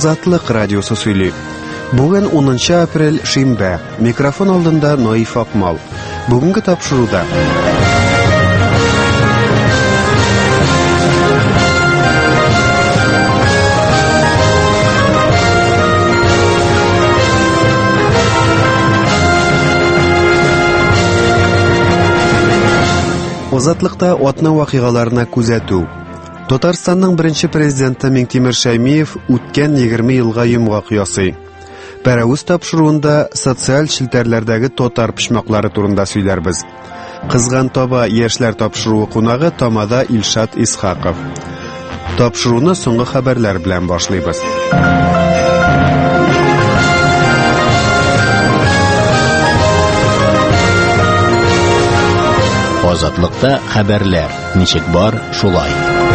Азатлык радиосы сөйли. Бүген 10 апрель шимбә. Микрофон алдында Наиф Акмал. Бүгенге тапшыруда Азатлыкта атна вакыйгаларына күзәтү. Татарстанның беренче президенты Миңтимер Шәймиев үткән 20 елга йомгак ясый. Пәрәвүз тапшыруында социаль челтәрләрдәге татар пишмаклары турында сөйләрбез. Кызган таба яшьләр тапшыруы кунагы Тамада Илшат Исхаков. Тапшыруны соңгы хәбәрләр белән башлыйбыз. Азатлыкта хәбәрләр. Ничек бар, шулай.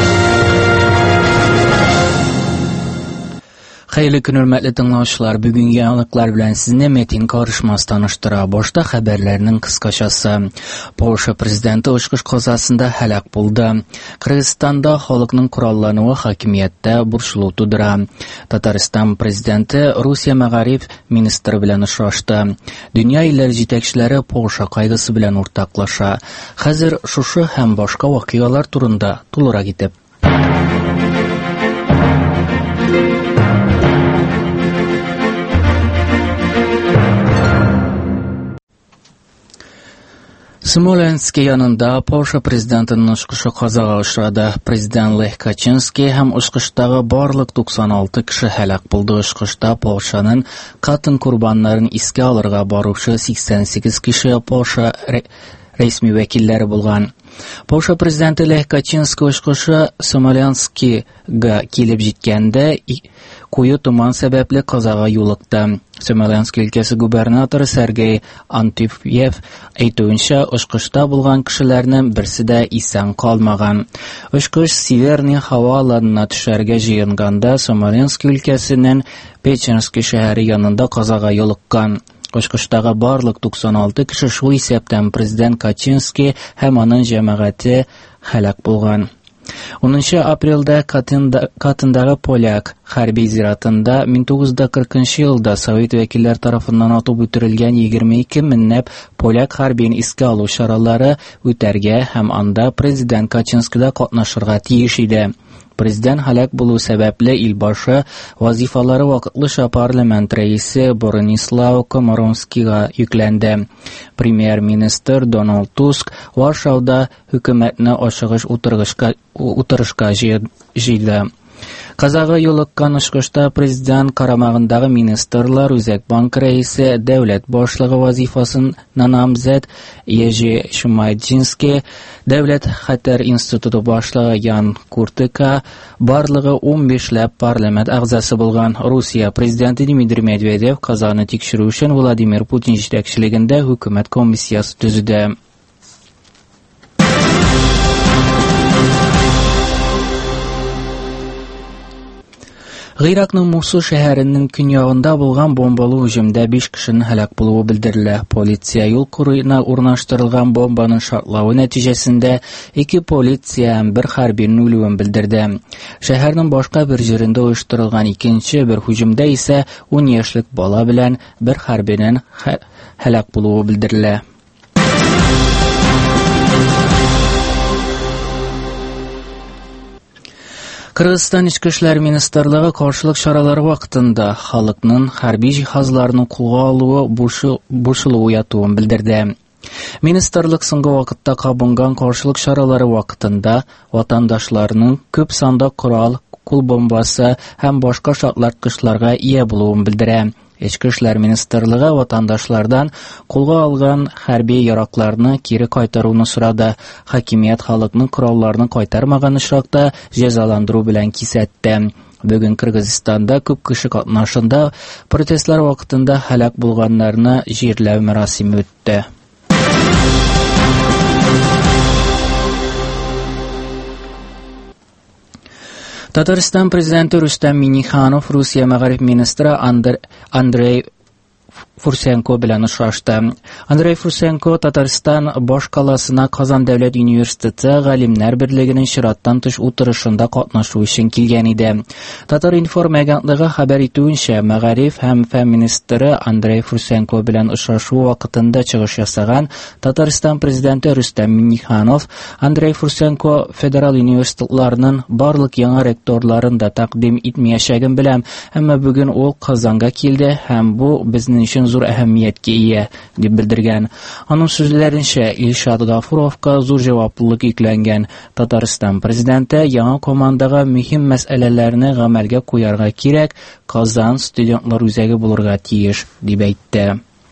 Хәерле көн, хөрмәтле тыңлаучылар. Бүгенге яңалыклар белән сезне Метин Карышмас таныштыра. Башта хәбәрләрнең кыскачасы. Польша президенты очкыш казасында һәлак булды. Кыргызстанда халыкның кораллануы хакимияттә борчылу тудыра. Татарстан президенты Русия мәгариф министры белән очрашты. Дөнья илләре җитәкчеләре Польша кайгысы белән уртаклаша. Хәзер шушы һәм башка вакыйгалар турында тулырак итеп Смоленск янында Польша президентының очкышы казага очрады. Президент Лех Качинский һәм очкыштагы барлык 96 кеше һәлак булды. Очкышта Польшаның катын курбаннарын искә алырга баручы 88 кеше Польша рәсми вәкилләре булган. Польша президенты Лех Качинский очкышы Смоленскка килеп җиткәндә куе туман сәбәпле казага юлыкты. Смоленск өлкәсе губернаторы Сергей Антипьев әйтүенчә, очкышта булган кешеләрнең берсе дә исән калмаган. Очкыш Северный һава аланына төшәргә җыенганда Смоленск өлкәсенең Печерск шәһәре янында казага юлыккан. Очкыштагы барлык 96 кеше шул исәптән президент Качинский һәм аның җәмәгате һәлак булган. 10 апрельдә Катындагы поляк хәрби зиратында 1940 елда Совет вәкилләр тарафыннан атып үтерелгән 22 меңнәп поляк хәрбиен искә алу чаралары үтәргә һәм анда президент Качинский да катнашырга тиеш иде. Президент һәлак булу сәбәпле илбашы вазифалары вакытлыча парламент рәисе Бронислав Комаровскийга йөкләнде. Премьер-министр Дональд Туск Варшавада хөкүмәтне ашыгыш утырышка җыйды. Казага юлыккан очкышта президент карамагындагы министрлар, Үзәк банк рәисе, дәүләт башлыгы вазифасын намзәт Ежи Шмайдзинский, дәүләт хәтер институты башлыгы Ян Куртыка, барлыгы 15ләп парламент әгъзасы булган. Русия президенты Дмитрий Медведев Казаны тикшерү өчен Владимир Путин җитәкчелегендә хөкүмәт комиссиясы төзеде. Гыйракның Мусул шәһәренең көньягында булган бомбалы һөҗүмдә 5 кешенең һәлак булуы белдерелә. Полиция юл кырыена урнаштырылган бомбаның шартлавы нәтиҗәсендә 2 полиция һәм 1 хәрбинең үлүен белдерде. Шәһәрнең башка бер җирендә оештырылган икенче бер һөҗүмдә исә 10 яшьлек бала белән 1 хәрбинең һәлак булуы белдерелә. Кыргызстан Ички эшләр министрлыгы каршылык чаралары вакытында халыкның хәрби җиһазларын кулга алуы борчылу уятуын белдерде. Министрлык соңгы вакытта кабынган каршылык чаралары вакытында ватандашларның күп санда корал, кул бомбасы һәм башка шартлаткычларга ия булуын белдерә. Ички эшләр министрлыгы ватандашлардан кулга алган хәрби яракларны кире кайтаруны сорады. Хакимият халыкның коралларны кайтармаган очракта җәзаландыру белән кисәтте. Бүген Кыргызстанда күп кеше катнашында протестлар вакытында һәлак булганнарны җирләү мәрасиме үтте. Татарстан президенты Рустам Минниханов Русия мәгариф министры Андрей Fursenko bilan uchrashdi. Andrey Fursenko Tatariston bosh qalasına Qozon davlat universiteti G'alimlar birligining shiratdan tush o'tirishida qatnashuv uchun kelgan edi. Tatar Inform agentligi xabar etuvuncha, Mag'arif ham feministri Andrey Fursenko bilan uchrashuv vaqtida chiqish yasagan Tatariston prezidenti Rustam Minnixanov Andrey Fursenko federal universitetlarining barliq yangi rektorlarini da taqdim etməyəcəyini bilan, ammo bugun u Qozonga keldi ham bu bizning uchun zo'r ahamiyatga ega deb bildirgan. Onun so'zlaricha, Ilshod G'afurovga zo'r javoblik yuklangan. Tatariston prezidenti yangi komandaga muhim masalalarni amalga qo'yarga kerak, Qozon studentlar o'zagi bo'lirga tegish deb aytdi.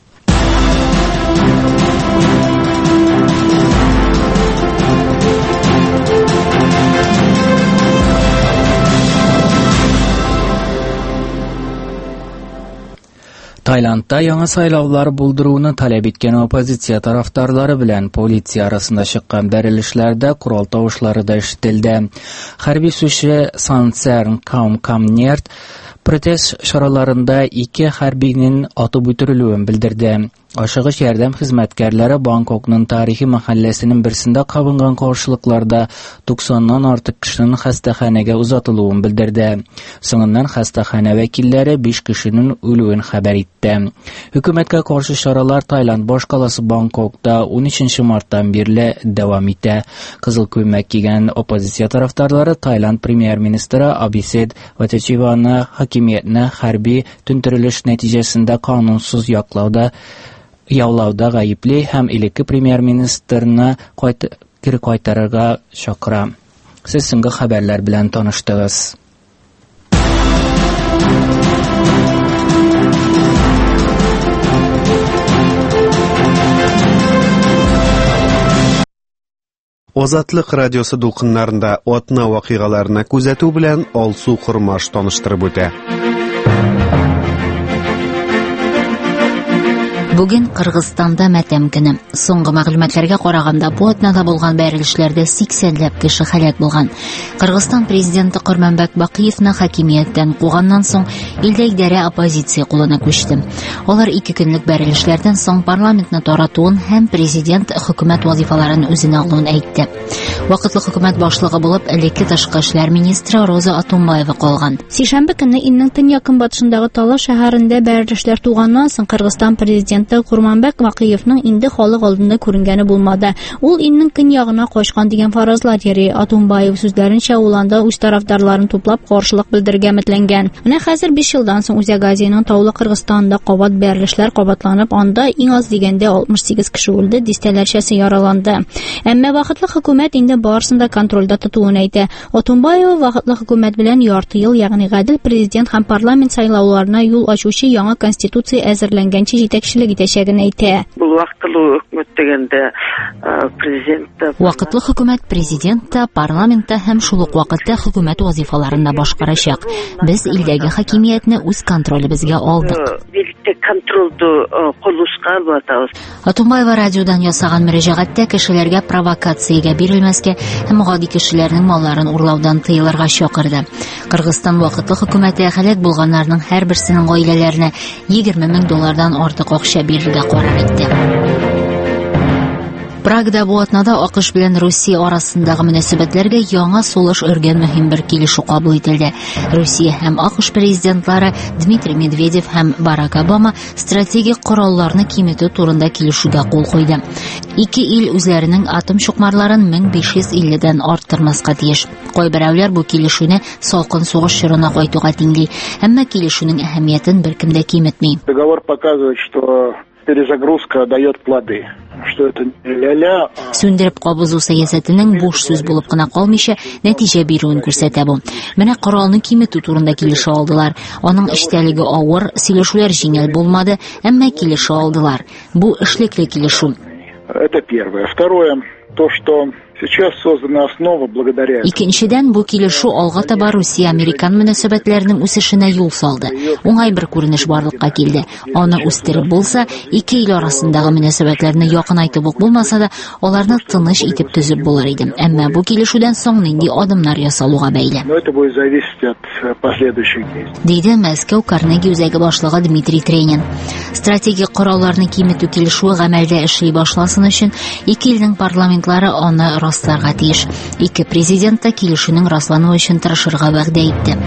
Taylandda yangi saylovlar bo'ldiruvni talab etgan oppozitsiya tarafdorlari bilan politsiya arasida chiqqan berilishlarda qurol tovushlari eshitildi. Harbiy sudchi Sansern Kamnert protest choralarinda 2 harbiyning otib o'tirilganini bildirdi. Aşıg'ış yordam xizmatkorlari Bangkokning tarixiy mahallasining birisida qavingan qarshiliklarda 90 dan ortiq kishining xastaxonaga uzatilganini bildirdi. So'ngidan xastaxona vakillari 5 kishining o'ligini xabar etdi. Hukumatga qarshi choralar Tailand bosh qalasi Bangkokda 13 martdan beri davom etdi. Qizil ko'ylak kiygan oppozitsiya tarafdorlari Tailand premyer ministri Abhisit Vejjayaevani hokimiyatni harbiy tuntirilish natijasida qonunsiz yovlovda g'ayibli ham ilki premyer ministrni kiri qaytarishga chaqira. Siz so'nggi xabarlar bilan tanishdingiz. Ozatlik radiosi to'lqinlarida otna voqealarni kuzatuv bilan Olsu Qurmash tanishtirib o'tdi. Bugun Qirg'izistonda matam kuni. So'nggi ma'lumotlarga qaraganda bu otnada bo'lgan berilishlarda 80 lab kishi halok bo'lgan. Qirg'iziston prezidenti Qurmanbek Baqiyevni hokimiyatdan quvgandan so'ng ildagi dara oppozitsiya qo'lina ko'chdi. Ular 2 kunlik berilishlardan so'ng parlamentni taratuvini ham prezident hukumat vazifalarini o'zina olganini aytdi. Vaqtli hukumat boshlig'i bo'lib, ilki tashqi ishlar ministri Roza Atunbayeva qolgan. Seshanba kuni Inning yaqin batishidagi Tala shaharida berilishlar tugandan so'ng Qirg'iziston prezidenti Qurmanbek Baqiyevning endi holi oldinda ko'ringani bo'lmadi. U Inning yog'ina qo'shgan degan farazlar yeri Atunbayev so'zlarincha ulanda o'z tarafdorlarini to'plab qarshilik bildirgan mitlangan. Mana hozir 5 yildan so'ng Uzagazining Tavli Qirg'izistonda qavat berilishlar qavatlanib, onda eng oz deganda 68 kishi o'ldi, distalarchasi yaralandi. Ammo vaqtli hukumat endi borisida kontrolda tutuvini aytdi. Atunbayev vaqtli hukumat bilan yorti yil, ya'ni G'adil prezident ham parlament saylovlarına yo'l ochuvchi yangi konstitutsiya hozirlangancha yetakchilik etishagini aytdi. Bu vaqtli hukumat deganda Vaqtli hukumat prezidentda, parlamentda ham shuliq vaqtda hukumat vazifalarini boshqarishaq. Biz ildagi hokimiyatni o'z kontrolimizga oldik. Atunbayeva radiodan yosagan murojaatda kishilarga provokatsiyaga berilmasga, ham g'odiy kishilarning mollarini urlovdan tiyilishga chaqirdi. Qirg'iziston vaqtli hukumati halok bo'lganlarning har birisining oilalarini $20,000 dan ortiq o'qisha berishga qaror etdi. Pragda bu atnada AQSh bilan Rossiya orasidagi munosabatlarga yangi so'lish urgan muhim bir kelishuv qabul etildi. Rossiya ham AQSh prezidentlari Dmitriy Medvedev ham Barack Obama strategik qurollarni qiymati to'g'risida kelishuvga qo'l qo'ydi. 2 il o'zlarining atom shoqmarlarini 1550 dan orttirmasga tegish. Qo'y birovlar bu kelishuvni so'lqin so'g'ish shirini qo'ytuga tingli, ammo kelishuvning ahamiyatini bir kimda qiymatmaydi. Договор показывает, что перезагрузка дает плоды. Что это ля-ля. Sundirib qabuzu siyosatining bo'sh so'z bo'lib qana qolmishi natija beruvini ko'rsatadi bu. Mana qurolning qiymati to'g'risida kelishuv oldilar. Uning ishtaligi og'ir, selishuvlar yengil bo'lmadi, ammo kelishuv oldilar. Bu ishlikli kelishuv. Это первое. Второе, то, что Сейчас создана основа благодаря... Икенчедән, бу килешү алга таба Русия-Американ мөнәсәбәтләренең үсешенә юл салды. Уңай бер күренеш барлыкка килде. Аны үстереп булса, ике ил арасындагы мөнәсәбәтләрне якынайтып ук булмаса да, аларны тыныч итеп төзеп булыр иде. Әмма бу килешүдән соң нинди адымнар ясалуга бәйле. Но это будет зависеть от последующих действий. Диде Мәскәү Карнеги үзәге башлыгы Дмитрий Тренин. Стратегик коралларны киметү килешүе гамәлдә эшли башласын өчен ике илнең парламентлары аны расларга тиеш. Ике президент та килешүнең раслануы өчен тырышырга вәгъдә итте.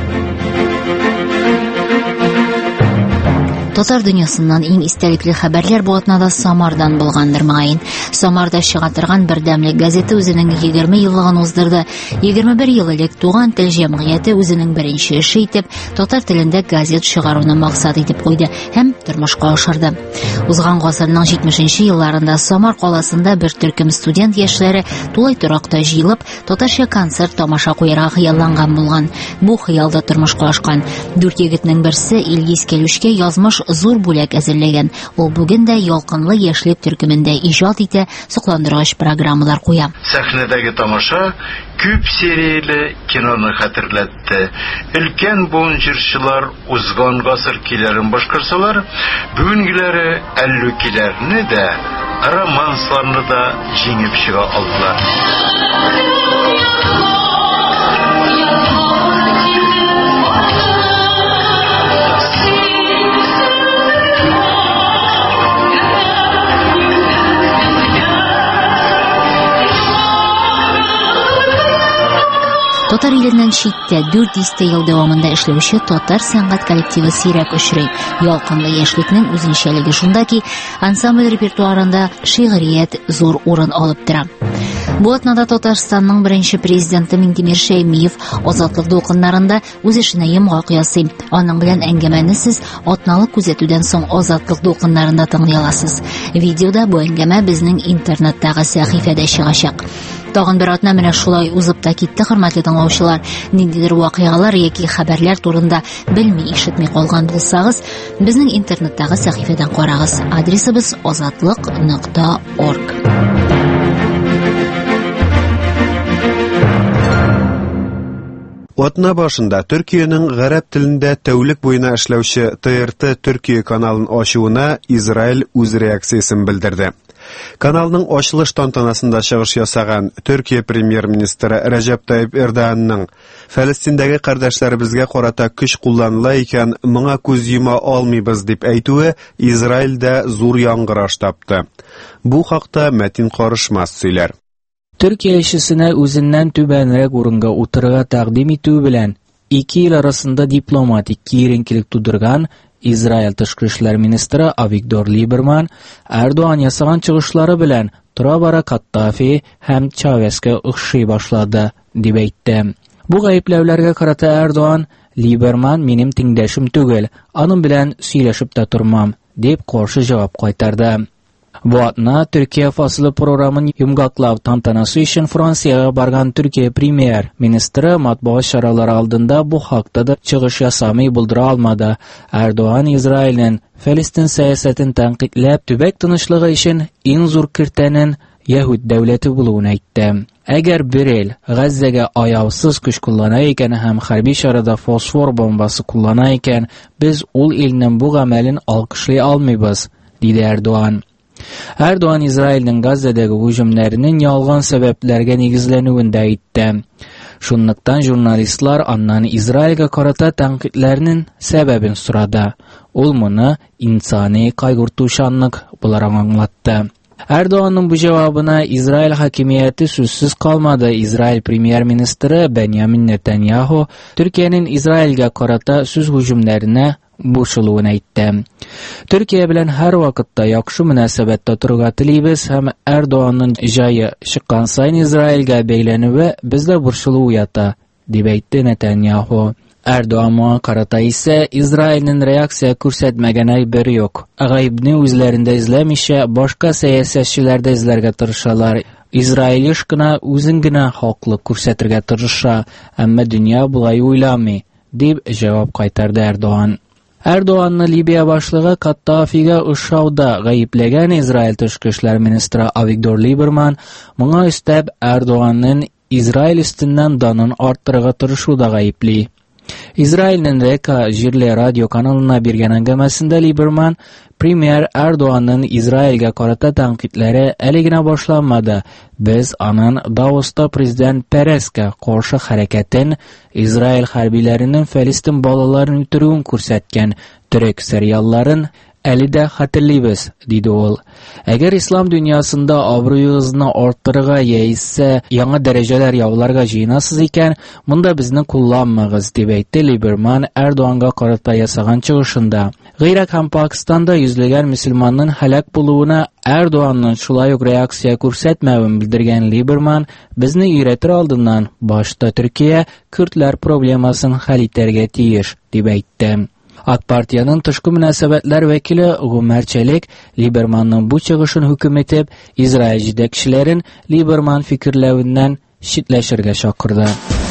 Татар дөньясыннан иң истәлекле хәбәрләр бу атнада Самардан булгандыр мөгаен. Самарда чыга торган бердәмлек газеты үзенең 20 еллыгын уздырды. 21 ел элек Туган тел җәмгыяте үзенең беренче эше итеп татар телендә газет чыгаруны максат итеп куйды һәм тормышка ашырды. Узган гасырның 70нче елларында Самар каласында бер төркем студент яшьләре тулай торакта җыелып татарча концерт тамаша куярга хыялланган булган. Бу хыялда тормышка ашкан. 4 егетнең берсе Илгиз Кәлүшкә язмыш зур бүләк әзерләгән. Ул бүген дә ялкынлы яшьлек төркемендә иҗат итә, сокландыргыч программалар куя. Сәхнәдәге тамаша күп серияле киноны хәтерләтте. Өлкән буын җырчылар узган гасыр көйләрен башкарсалар, бүгенгеләре әллү көйләрне дә, романсларны да җиңеп чыга алдылар. Татар иленнән читтә 400 ел дәвамында эшләүче татар сәнгать коллективы сирәк очрый. Ялкынлы яшьлекнең үзенчәлеге шунда ки, ансамбль репертуарында шигърият зур урын алып тора. Бу атнада Татарстанның беренче президенты Минтимер Шәймиев азатлык дулкыннарында үз эшенә йомгак ясый. Аның белән әңгәмәне сез атналык күзәтүдән соң азатлык дулкыннарында тыңлый аласыз. Видеода бу әңгәмә безнең интернеттагы сәхифәдә чыгачак. Тагын бер атна менә шулай узып та китте, хөрмәтле тыңлаучылар. Ниндидер вакыйгалар яки хәбәрләр турында белми, ишетми калган булсагыз, безнең интернеттагы сәхифәдән карагыз. Адресыбыз azatlyk.org. Атна башында Төркиянең гарәп телендә тәүлек буена эшләүче ТРТ Төркия каналын ачуына Израиль үз реакциясын белдерде. Каналның ачылыш тантанасында чыгыш ясаган Төркия премьер-министры Рәҗәп Тайип Эрдоганның Фәлестиндәге кардәшләребезгә карата көч кулланыла икән, моңа күз йома алмыйбыз дип әйтүе Израильдә зур яңгыраш тапты. Бу хакта Мәтин Карышмас сөйләр. Төркия elçisine үзеннән түбәнрәк урынга утырырга тәкъдим итү белән ике ил арасында дипломатик киеренкелек тудырган Израиль тышкы эшләр министры Авигдор Либерман Эрдоган ясаган чыгышлары белән тора-бара Каттафи һәм Чавеска охшый башлады дип әйтте. Бу гаепләүләргә карата Эрдоган Либерман минем тиңдәшем түгел, аның белән сөйләшеп тә тормам дип каршы җавап кайтарды. Бу атна Төркия фасылы програмын йомгаклау тантанасы өчен Франциягә барган Төркия премьер-министры матбугат чаралары алдында бу хакта да чыгыш ясамый булдыра алмады. Эрдоган Израильнең Фәлестин сәясәтен тәнкыйтьләп, төбәк тынычлыгы өчен иң зур киртәнең Яһүд дәүләте булуын әйтте. Әгәр бер ил Газзага аяусыз көч куллана икән һәм хәрби чарада фосфор бомбасы куллана икән, без ул илнең бу гамәлен алкышлый алмыйбыз, диде Эрдоган. Эрдоган Израильнең Газзадагы һөҗүмнәренең ялган сәбәпләргә нигезләнүен дә әйтте. Шунлыктан журналистлар аннан Израильгә карата тәнкыйтьләрнең сәбәбен сорады. Ул моны инсани кайгыртучанлык буларак аңлатты. Эрдоганның бу җавабына Израиль хакимияте сүзсез калмады. Израиль премьер-министры Беньямин Нетаньяху Төркиянең Израильгә карата сүз һөҗүмнәренә борчылуын әйтте. Төркия белән һәр вакытта яхшы мөнәсәбәттә торырга телибез һәм Эрдоганның җае чыккан сайын Израильгә бәйләнүе бездә борчылу уята, дип әйтте Нетаньяху. Эрдоганга карата исә Израильнең реакция күрсәтмәгән әйбер юк. Гаибне үзләрендә эзләмичә, башка сәясәтчеләрдә эзләргә тырышалар. Израиль еш кына үзен генә хаклы күрсәтергә тырыша, әмма дөнья булай уйламый, дип җавап кайтарды Эрдоган. Erdoğan'ı Libiya başlığı Kaddafi'ga uşşaуда gayiplegan İsrail Tashqi ishlar ministri Avigdor Lieberman munga üstəb Erdoğan'ın İsrail üstündən danın arttırığa tırışuda gayipli. İsrail'nin Reka Jirle radyo kanalına bergan angamasında Lieberman, Premier Erdoğan'ın İsrail'ga qarata tanqidlari əligina başlanmadı. Biz anın Davos'ta Prezident Peres'ga qarşı hareketin İsrail harbilerinin Filistin balalarını ötürüğün ko'rsatgan Türk serialların Әлі дә хатırlayбыз, диде ул. Әгәр ислам дөньясында абруйыгызны арттырырга яисә яңа дәрәҗәләр яуларга җыенасыз икән, монда безне кулланмагыз, дип әйтте Lieberman Erdoğan'га карата ясаган чыгышында. Гыйрак һәм Пакистанда йөзлегән мөселманның һәлак булуына Erdoğan'ның шулай ук реакция күрсәтмәвен белдергән Lieberman безне өйрәтер алдыннан башта Төркия көрдләр проблемасын хәл итәргә тиеш, дип әйтте. AK Partiyanın tышкы münasebetler vekili Гумар Çelik, Lieberman'ın bu çıgışın hüküm etip, İsrail җитәкчеләрен Lieberman fikirlәвеннән şitləşергә çакырды.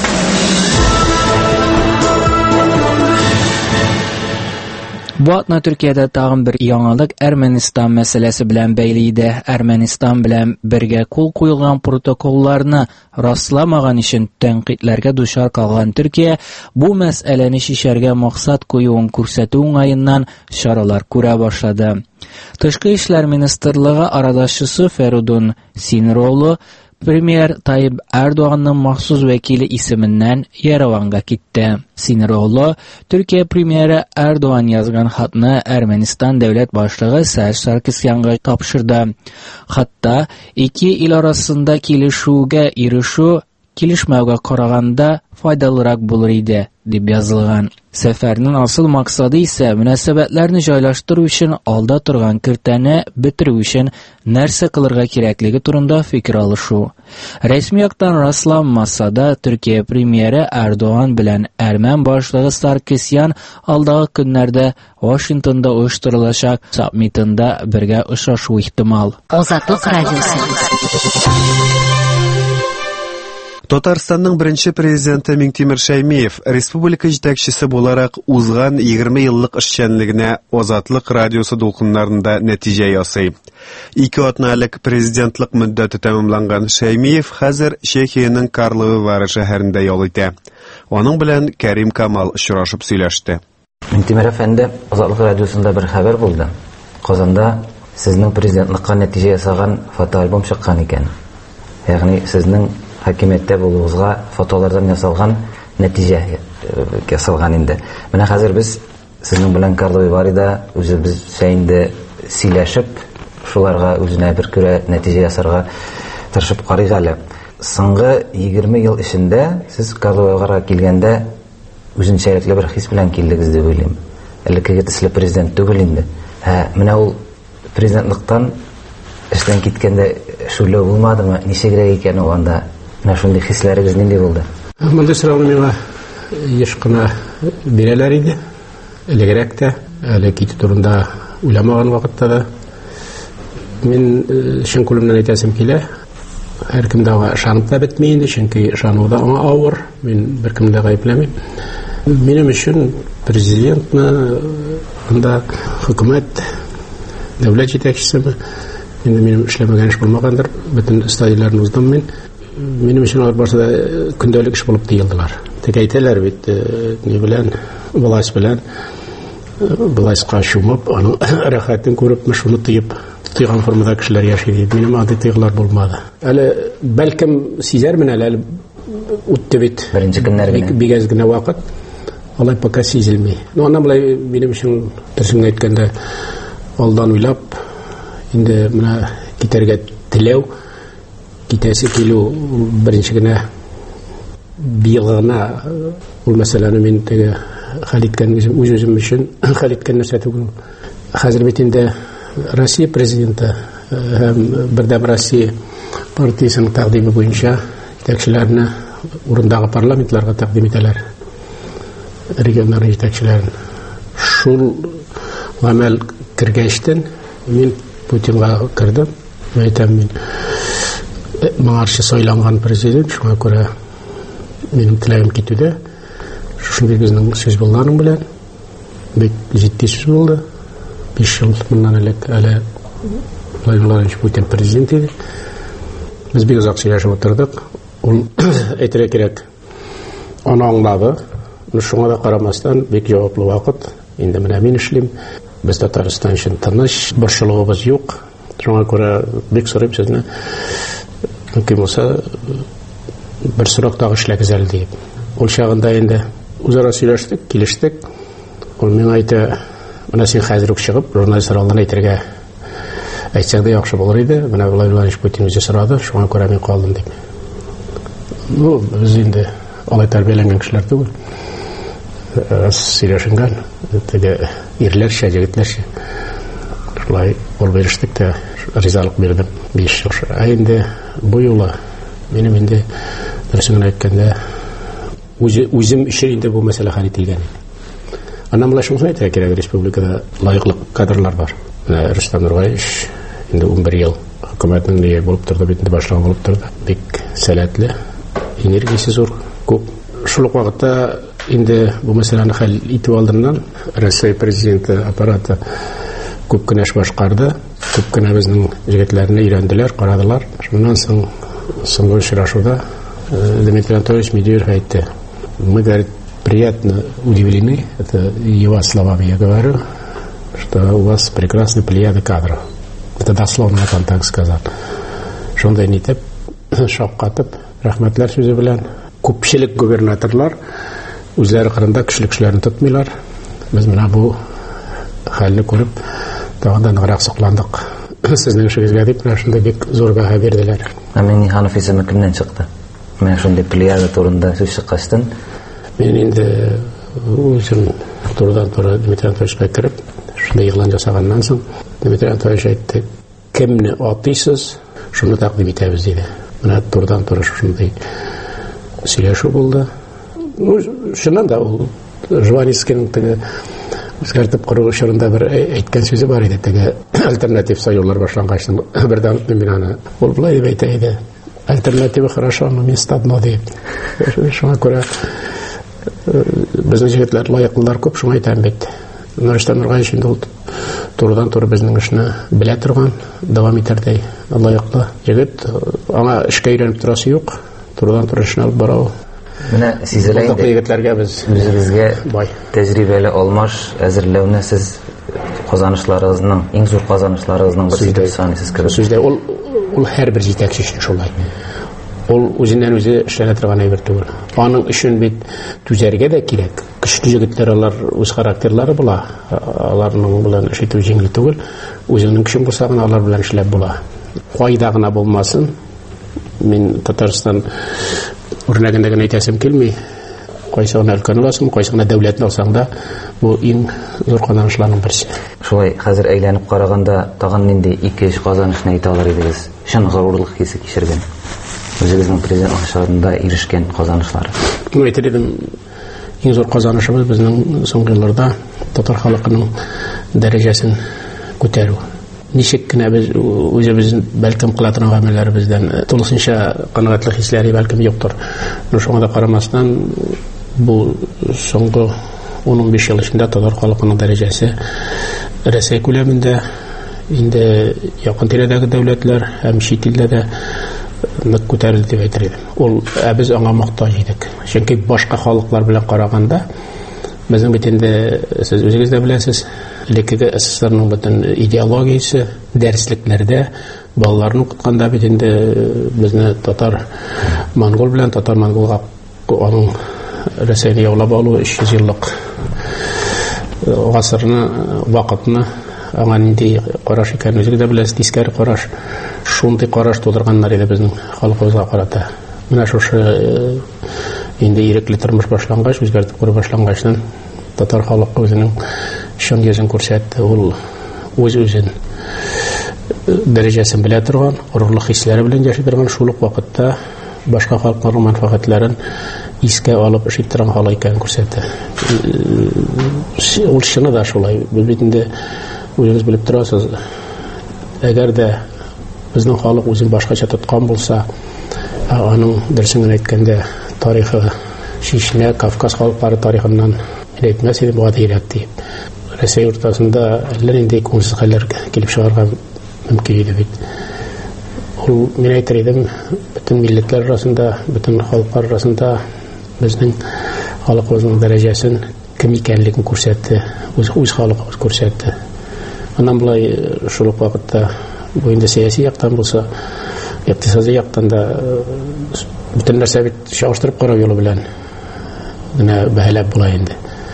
Bu atna Türkiye'de tağın bir яңалык Ermənistan məsələsi белән бәйле иде. Ermənistan белән бергә кул куелган протоколларны расламаган өчен тәнкыйтьләргә дучар калган Türkiye бу мәсьәләне шишәргә максат куюын күрсәтү уңаеннан чаралар күрә башлады. Тышкы эшләр министрлыгы арадашчысы Ферудун Синроğlu Premier Tayyip Erdoğan'ın mahsus vekili isimindən Yerevan'a gitti. Siniroğlu, Türkiye Premieri Erdoğan yazgan xatını Ermənistan devlet başlığı Sərj Sarkisyan'a tapşırdı. Xatda iki il arasında kilişuga irişu kilişməvə qaraganda faydalırak bulur idi, deb yazılgan. Səfərinin asıl maksadı isə münasibətlərini joylaştırу üçün alda turgan kirtəni bitirу üçün нәрсә qılırğa kirakligi turunda fikir alışu. Resmi yaktan rastlanmasa da Türkiye Premieri Erdoğan bilen Ermən başlığı Sarkisyan aldığı günlərdə Washington'da uyuşturulacak sammitində birgə uçraşu ihtimal. Азатлык радиосы. Татарстанның беренче президенты Миңтимер Шәймиев республика җитәкчесе буларак узган 20 еллык эшчәнлегенә Азатлык радиосы дулкыннарында нәтиҗә ясый. 2 атналык президентлык мөддәте тәмамланган Шәймиев хәзер Чехиянең Карловы Вары шәһәрендә ял итә. Аның белән Кәрим Камал очрашып сөйләште. Миңтимер әфәнде, Азатлык радиосында бер хәбәр булды. Казанда сезнең президентлыкка нәтиҗә ясаган фотоальбом чыккан икән. Ягъни сезнең хакимияттә булуыгызга фотолардан ясалган нәтиҗә ясалган инде. Менә хәзер без сезнең белән Карловы Варыда үзебез инде сөйләшеп, шуларга үзенә бер күрә нәтиҗә ясарга тырышып карыйк әле. Соңгы 20 ел эчендә сез Карловы Варга килгәндә үзенчәлекле бер хис белән килдегез дип уйлыйм. Элеккеге төсле президент түгел инде. Менә ул президентлыктан эштән киткәндә шулай булмадымы? Ничегрәк икән ул анда? Менә шундый хисләрегез нинди булды? Монда сорауны миңа еш кына бирәләр иде. Элегрәк тә, әле китү турында уйламаган вакытта да мин чын күлемнән әйтәсем килә. Һәр кемдә ышанып та бетми инде, чөнки ышану да аңа авыр. Мин беркемдә гаепләмим. Минем өчен президентны, анда хөкүмәт, дәүләт җитәкчесе инде минем эшләмәгән эш булмагандыр. Бөтен стадияләрне уздым мин. Минем өчен алар барса да көндәлек эш булып тыелдылар. Тик әйтәләр бит, ни белән, власть белән, властька чумып, аның рәхәтен күреп, шуны тыйган формада кешеләр яши. Минем андый тыйгылар булмады. Әле бәлкем сизәрмен әле үтте бит. Беренче көннәр генә. Бик аз гына вакыт. Алай пока сизелми. Но аны белән минем өчен төшүн әйткәндә алдан уйлап, инде менә китәргә теләү, китәсе килү беренче генә бигына ул мәсьәләне мин теге хәл иткән үзем өчен хәл иткән нәрсә түгел. Хәзер бит инде Россия президенты һәм бердәм Россия партиясының тәкъдиме буенча җитәкчеләрне урындагы парламентларга тәкъдим итәләр. Регионнар җитәкчеләрен. Шул гамәл кергәчтен мин Путинга кирдем. Әйтәм мин маңарчы сайланган президент, шуңа күрә минем теләгем китүдә. Шундый безнең сүз булганың белән бик җитди сүз булды. 5 ел моннан элек әле Владимир Владимирович Путин президент иде. Без бик озак сөйләшеп утырдык. Ул әйтергә кирәк, аны аңлады. Шуңа да карамастан бик җаваплы вакыт. Инде менә мин эшлим. Без Татарстан өчен тыныч, борчылыгыбыз юк. Шуңа күрә бик сорыйм сезне. Мөмкин булса бер сорак тагы эшләгез әле дип. Ул чагында инде үзара сөйләштек, килештек. Ул миңа әйтә, менә син хәзер үк чыгып, журналистлар алдына әйтергә әйтсәң дә яхшы булыр иде. Менә Владимир Владимирович Путин үзе сорады, шуңа күрә мин калдым дип. Без инде алай тәрбияләнгән кешеләр түгел. Сөйләшенгән, теге ирләрчә, җегетләрчә. Шулай ул бирештек тә ризалык бирдем 5 ел. Инде бу юлы минем инде дөресен әйткәндә үзем өчен инде бу мәсьәлә хәл ителгән. Аннан шуны әйтә кирәк, республикада лаеклы кадрлар бар. Рөстәм Нургаевич инде 11 ел хөкүмәтнең лидеры булып торды, бит инде башлыгы булып торды. Бик сәләтле, энергиясе зур, күп. Шул ук вакытта инде бу мәсьәләне хәл итеп алдыннан Россия президенты аппараты күп кенә эш башкарды, күп кенә безнең җегетләрне өйрәнделәр, карадылар. Шуннан соң соңгы очрашуда Дмитрий Анатольевич Медведев әйтте: "Мы, говорит, приятно удивлены", это его словами я говорю, "что у вас прекрасная плеяда кадров". Это дословно он так сказал. Шундай нитеп, шаккатып, рәхмәтләр сүзе белән күпчелек губернаторлар үзләре кырында кешелек эшләрен тотмыйлар. Без менә бу хәлне күреп, тагын да ныграк сокландык. Сезнең эшегезгә дип, шунда бик зур баһа бирделәр. Мен Ханов исеме кемнән чыкты? Мен шундый плеяда турында сүз чыккачтан, мен инде үзем турыдан-туры Дмитрий Анатольевичка кирип, шундай игълан жасаганнан соң, Дмитрий Анатольевич әйтте: "Кемне атыйсыз, шуны тәкъдим итәбез" диде. Менә турыдан-туры шундай сөйләшү булды. Шуннан да ул Жванецкийның теге үзгәртеп кору чорында бер әйткән сүзе бар иде, теге альтернатив союзлар башлангачтан бердән мин аны ул булай дип әйтә иде: "Альтернатива хорошо, но место одно" дип. Шуңа күрә безнең җегетләр лаеклылар күп, шуңа әйтәм бит. Рөстәм Нургаевич инде ул турыдан-туры безнең эшне белә торган, дәвам итәрдәй лаеклы җегет. Аңа эшкә өйрәнеп торасы юк, турыдан-туры эшне алып бара ул. Менә сизелә инде. Егетләргә без Безгә тәҗрибәле алмаш әзерләүне сез казанышларыгызның, иң зур казанышларыгызның берсе дип саныйсыз кебек. Сүздә ул һәрбер җитәкче өчен шулай. Ул үзеннән үзе эшләнә торган әйбер түгел. Аның өчен бит түзәргә дә кирәк. Көчле җегетләр, алар үз характерлары була. Аларның белән эш итү җиңел түгел. Үзенең көчен булса гына алар белән эшләп була. Кайда гына булмасын. Мин Татарстан үрнәгендә генә әйтәсем килми. Кайсыгына өлкән буласың, кайсыгына дәүләтне алсаң да, бу иң зур казанышларның берсе. Шулай хәзер әйләнеп караганда тагын нинди 2 казанышны әйтә алар идегез? Шын горурлык хисе кичергән. Үзегезнең президентлык шарында ирешкән казанышлары. Мин әйтәм, иң зур казанышыбыз безнең соңгы елларда татар халкының дәрәҗәсен күтәрү. Ничек кенә без үзебез бәлкем кыла торган гамәлләребездән тулысынча канәгатьлек хисләре бәлкем юктыр. Шуңа да карамастан, бу соңгы 15 ел эчендә татар халкының дәрәҗәсе Россия күләмендә инде якын тирәдәге дәүләтләр һәм чит илдә дә нык күтәрелде дип әйтер идем. Ул без аңа мохтаҗ идек. Чөнки башка халыклар белән караганда, безнең бит инде сез үзегез дә беләсез, элеккеге СССРның бөтен идеологиясе, дәреслекләрдә балаларны укытканда бит инде безне татар монгол белән татар монголга аның Россияны яулап алу 300 еллык гасырны, вакытны аңа нинди караш икәнен үзегез дә беләсез, тискәре караш. Шундый караш тудырганнар иде безнең халкыбызга карата. Менә шушы инде ирекле тормыш башлангач, үзгәртеп күрә башлангачтан татар халкы үзенең шун йөзен күрсәтте. Ул үз-үзен дәрәҗәсен белә торган, горурлык хисләре белән яши торган, шул ук вакытта башка халыкларның мәнфәгатьләрен искә алып эш итә торган халык икәнен күрсәтте. Ул шуны да шулай. Без бит инде үзегез белеп торасыз, әгәр дә безнең халык үзен башкача тоткан булса, аның дөресен әйткәндә тарихы Чечня, Кавказ халыклары тарихыннан әйтмәс идем, буга өйрәтте. Россия уртасында әллә нинди күңелсез хәлләр килеп чыгарга мөмкин иде бит. Ул мин әйтер идем, бөтен милләтләр арасында, бөтен халыклар арасында безнең халыкыбызның дәрәҗәсен, кем икәнлеген күрсәтте, үз халкыбыз күрсәтте. Аннан булай шул ук вакытта бу инде сәяси яктан булса, икътисади яктан да бөтен нәрсә бит чагыштырып карау юлы белән генә бәһаләп була инде.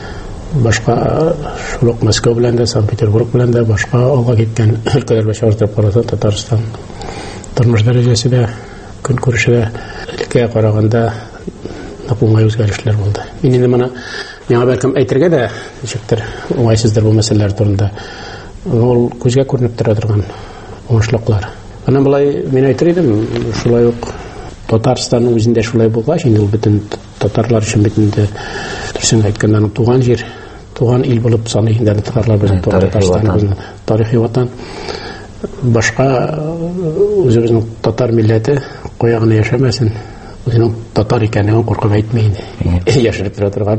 Башка шул ук Москва белән дә, Санкт-Петербург белән дә, башка алга киткән өлкәләр белән чагыштырып караса, Татарстан тормыш дәрәҗәсе дә, көн күреше дә элеккегә караганда уңай үзгәрешләр булды. Инде моны миңа бәлкем әйтергә дә ничектер уңайсыздыр бу мәсьәләләр турында. Ул күзгә күренеп тора торган уңышлыклар. Аннан булай мин әйтер идем, шулай ук Татарстанның үзендә шулай булгач, инде ул бөтен татарлар өчен бөтенде дөресен әйткәндә туган җир, туган ил булып саный инде татарлар безнең Татарстан, тарихи ватан. Башка үзебезнең татар милләте куягына яшәмәсен, үзенең татар икәнлеген куркып әйтмәй инде. Яшереп тора торган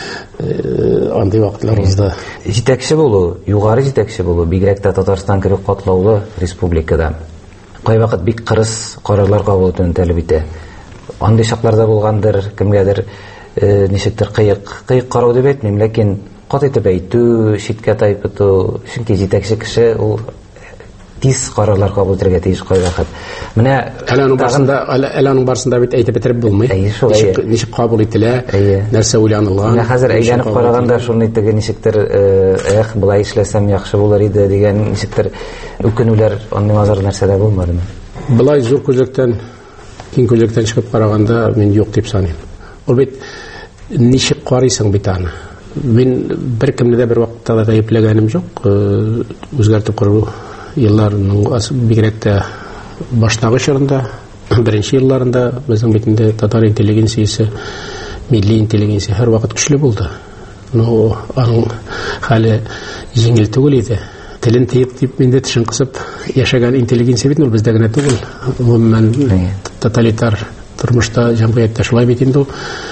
андый вакытлар узды. Җитәкче булу, югары җитәкче булу, бигрәк тә Татарстан кебек катлаулы республикада кайвакыт бик кырыс карарлар кабул итүне таләп итә. Андый чакларда булгандыр, кемгәдер ничектер кыек карау дип әйтмим, ләкин кат итеп әйтү, читкә тайып итү, чөнки җитәкче кеше ул тиз карарлар кабул итәргә тиеш кайвакыт. Менә аның барсында бит әйтеп бетереп булмый. Ничек кабул ителә, нәрсә уйланылган. Менә хәзер әйләнеп караганда шуны теге ничектер булай эшләсәм яхшы булыр иде дигән ничектер үкенүләр, андый мазар нәрсәдә булмадымы? Булай зур күзлектән, киң күзлектән чыгып караганда мин юк дип саныйм. Ул бит ничек карыйсың бит аны. Мин беркемне дә бер вакытта да гаепләгәнем юк. Үзгәртеп карау елларның бигрәк тә баштагы чорында, беренче елларында безнең битендә татар интеллигенциясе, милли интеллигенция һәр вакыт көчле булды. Ну, аның хәле җиңел түгел иде. Телен тиеп миндә тешен кысып яшәгән интеллигенция бит ул бездә генә түгел. Гомумән тоталитар тормышта җәмгыятьтә шулай бит инде.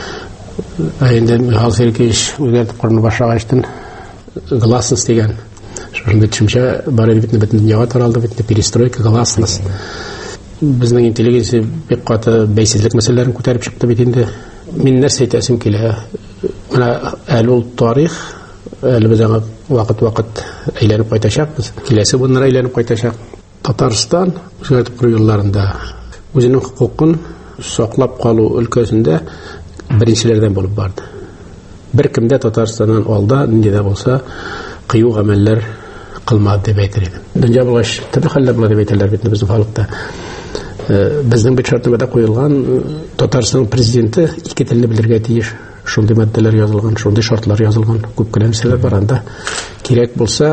Инде Михаил Сергеевич үзгәртеп карны башлагачтан гласность дигән шундый төшенчә бар иде бит дөньяга таралды бит перестройка, гласность. Безнең интеллигенция бик каты бәйсезлек мәсьәләләрен күтәреп чыкты бит инде. Мин нәрсә әйтәсем килә? Менә әле ул тарих, әле без аңа вакыт әйләнеп кайтачакбыз. Киләсе буннан әйләнеп кайтачак. Татарстан үзгәртеп карау елларында үзенең хукукын саклап калу өлкәсендә беренчеләрдән булып барды. Беркем дә Татарстаннан алда нинди дә булса кыю гамәлләр кылмады дип әйтер идем. Дөнья булгач, төрле хәлләр була дип әйтәләр бит безнең халыкта. Безнең бит шартында куелган Татарстан президенты ике телне белергә тиеш. Шундый матдәләр язылган, шундый шартлар язылган. Күп кенә мәсьәләләр бар анда. Кирәк булса,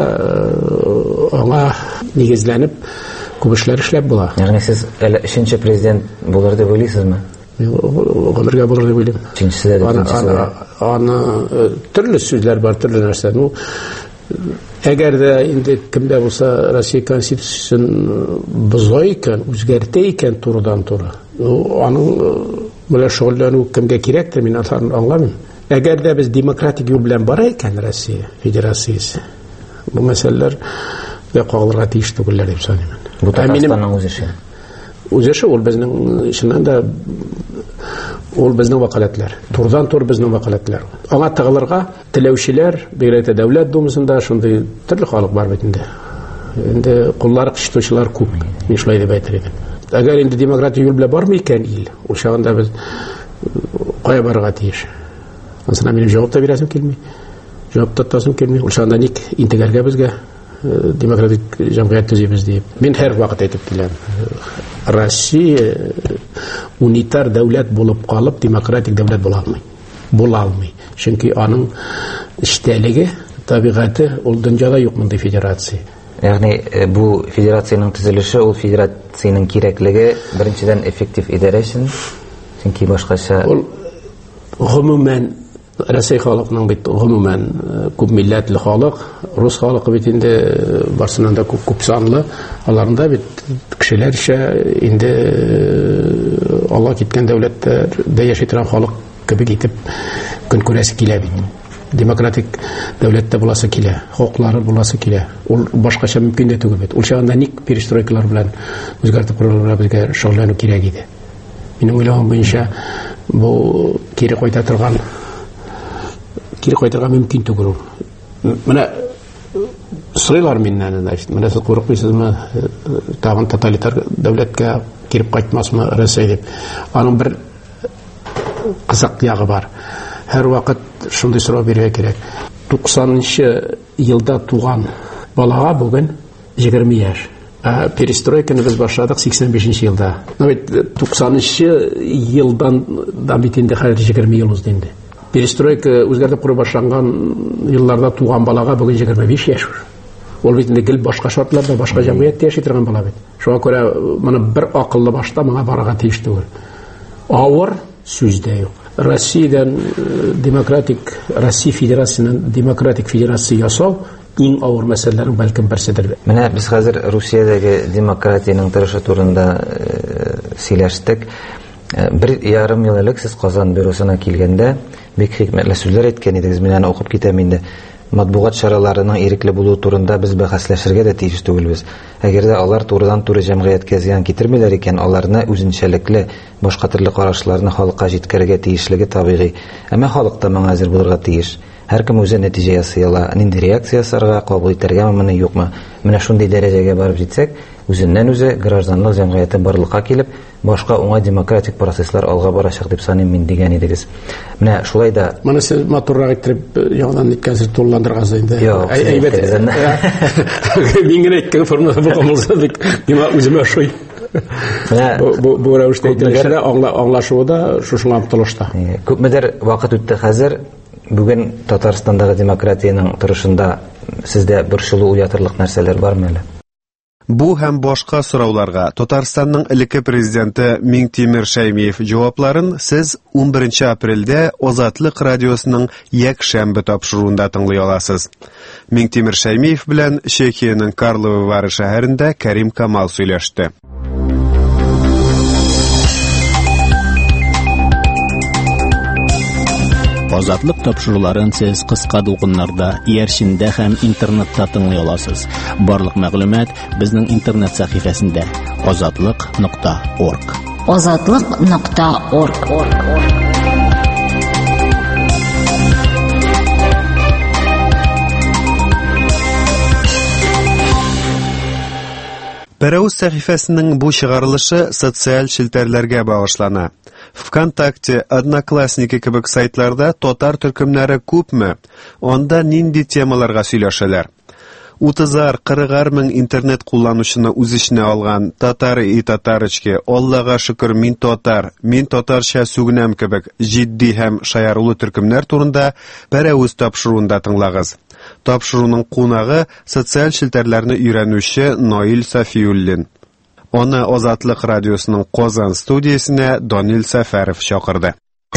аңа нигезләнеп күп эшләр эшләп була. Ягъни сез әле 3нче президент булыр дип уйлыйсызмы? Гомергә булыр дип уйлыйм. Аны төрле сүзләр бар, төрле нәрсә. Ну, әгәр дә инде кемдә булса Россия конституциясын бозой икән, үзгәртә икән турыдан туры. Ну, аның белән шөгыльләнү кемгә кирәктер, мин аңламыйм. Әгәр дә без демократик юл белән бара икән Россия Федерациясе, бу мәсьәләләр дә кагылырга тиеш түгелләр дип саныйм. Бу Татарстанның үзеше. Үзеше ул безнең чыннан да ул безнең вакаләтләр. Турдан тур безнең вакаләтләр. Аңа тыгылырга теләүчеләр, бигрәк тә дәүләт думасында шундый төрле халык бар бит инде. Инде куллары кыштучылар күп. Мин шулай дип әйтер идем. Әгәр инде демократик юл белән бармый икән ил, ул чагында без кая барырга тиеш? Ансына минем җавап та бирәсем килми. Җавап та тасым килми. Ул чагында ник интегәргә безгә демократик җәмгыять төзибез дип. Мин һәр вакыт әйтеп киләм. Россия унитар дәүләт булып калып, демократик дәүләт була алмый. Чөнки аның эчтәлеге, табигате ул дөньяда юк мондай федерация. Ягъни бу федерациянең төзелеше, ул федерациянең кирәклеге беренчедән эффектив идарә өчен, чөнки башкача ул гомумән Россия халкының бит гомумән күп милләтле халык, рус халкы бит инде барсыннан да күп санлы, аларында бит кешеләрчә инде Алла киткән дәүләттә дә яши торган халык кебек итеп көн күрәсе килә бит. Демократик дәүләттә буласы килә, хокуклары буласы килә. Ул башкача мөмкин дә түгел бит. Ул чагында ник перестройкалар белән үзгәртеп корулар безгә шөгыльләнү кирәк иде. Минем уйлавым буенча бу кире кайта торган мөмкин түгел. Менә сыйлар миннән, менә сез курыкмыйсызмы, тагын тоталитар дәүләткә кирип кайтмасмы Россия дип. Аның бер кызык ягы бар. Һәр вакыт шундый сорау бирергә кирәк. 90нчы елда туган балага бүген 20 яшь. Перестройканы без башладык 85нчы елда. Бит 90нчы елдан да бит инде хәзер 20 ел узды инде. Перестройка үзгәртеп кору башланган елларда туган балага бүген 25 яшь. Ул бит инде гел башка шартларда, башка җәмгыятьтә яши торган бала бит. Шуңа күрә моны бер акыллы башта моңа барырга тиеш түгел. Авыр сүздә юк. Россиядән демократик Россия Федерациясеннән демократик федерация ясау иң авыр мәсьәләләрнең бәлкем берседер. Менә без хәзер Русиядәге демократияның тырышы турында сөйләштек. 1,5 ел элек сез Казан бюросына килгәндә бик хикмәтле сүзләр әйткән идегез. Мин аны укып китәм инде. Матбугат чараларының ирекле булуы турында без бәхәсләшергә дә тиеш түгелбез. Әгәр дә алар турыдан-туры җәмгыятькә зыян китермиләр икән, аларны үзенчәлекле башка төрле карашларны халыкка җиткерергә тиешлеге табигый. Әмма халык та моңа әзер булырга тиеш. Һәркем үзе нәтиҗә ясый ала. Нинди реакция ясарга, кабул итәргәме, моны юкмы? Менә шундый дәрәҗәгә барып җитсәк, үзеннән-үзе гражданлык җәмгыяте барлыкка килеп, башка уңай демократик процесслар алга барачак дип саныйм мин дигән идегез. Менә шулай да моны сез матуррак итеп яңадан иткәнсез тулландыргансыз инде. Әйбәт. Мин генә әйткән формада бу булса бик миңа үземә ошый. Бу рәвештә әйтелгәндә аңлашуы да шушыңа омтылышта. Күпмедер вакыт үтте хәзер. Бүген Татарстандагы демократияның торышында сездә борчылу уятырлык нәрсәләр бармы әле? Бу һәм башка сорауларга Татарстанның элекке президенты Миңтимер Шәймиев җавапларын сез 11 апрельдә Азатлык радиосының якшәмбе тапшыруында тыңлый аласыз. Миңтимер Шәймиев белән Чехиянең Карловы Вары шәһәрендә Кәрим Камал сөйләште. Азатлык тапшыруларын сез кыска дулкыннарда, иярчендә һәм интернетта тыңлый аласыз. Барлык мәгълүмат безнең интернет сәхифәсендә azatlyk.org. azatlyk.org. Пәрәүз сәхифәсенең бу чыгарылышы социаль челтәрләргә багышлана. ВКонтакте, Одноклассники кебек сайтларда татар төркемнәре күпме? Анда нинди темаларга сөйләшәләр? 30-40 мең интернет кулланучыны үз иченә алган Татары и татарочки, Аллага шөкер мин татарча сүгенәм кебек җитди һәм шаярулы төркемнәр турында пәрәүз тапшыруында тыңлагыз. Тапшыруның кунагы социаль челтәрләрне өйрәнүче Наил Сафиуллин. Аны Азатлык радиосының Казан студиясенә Данил Сәфәров чакырды.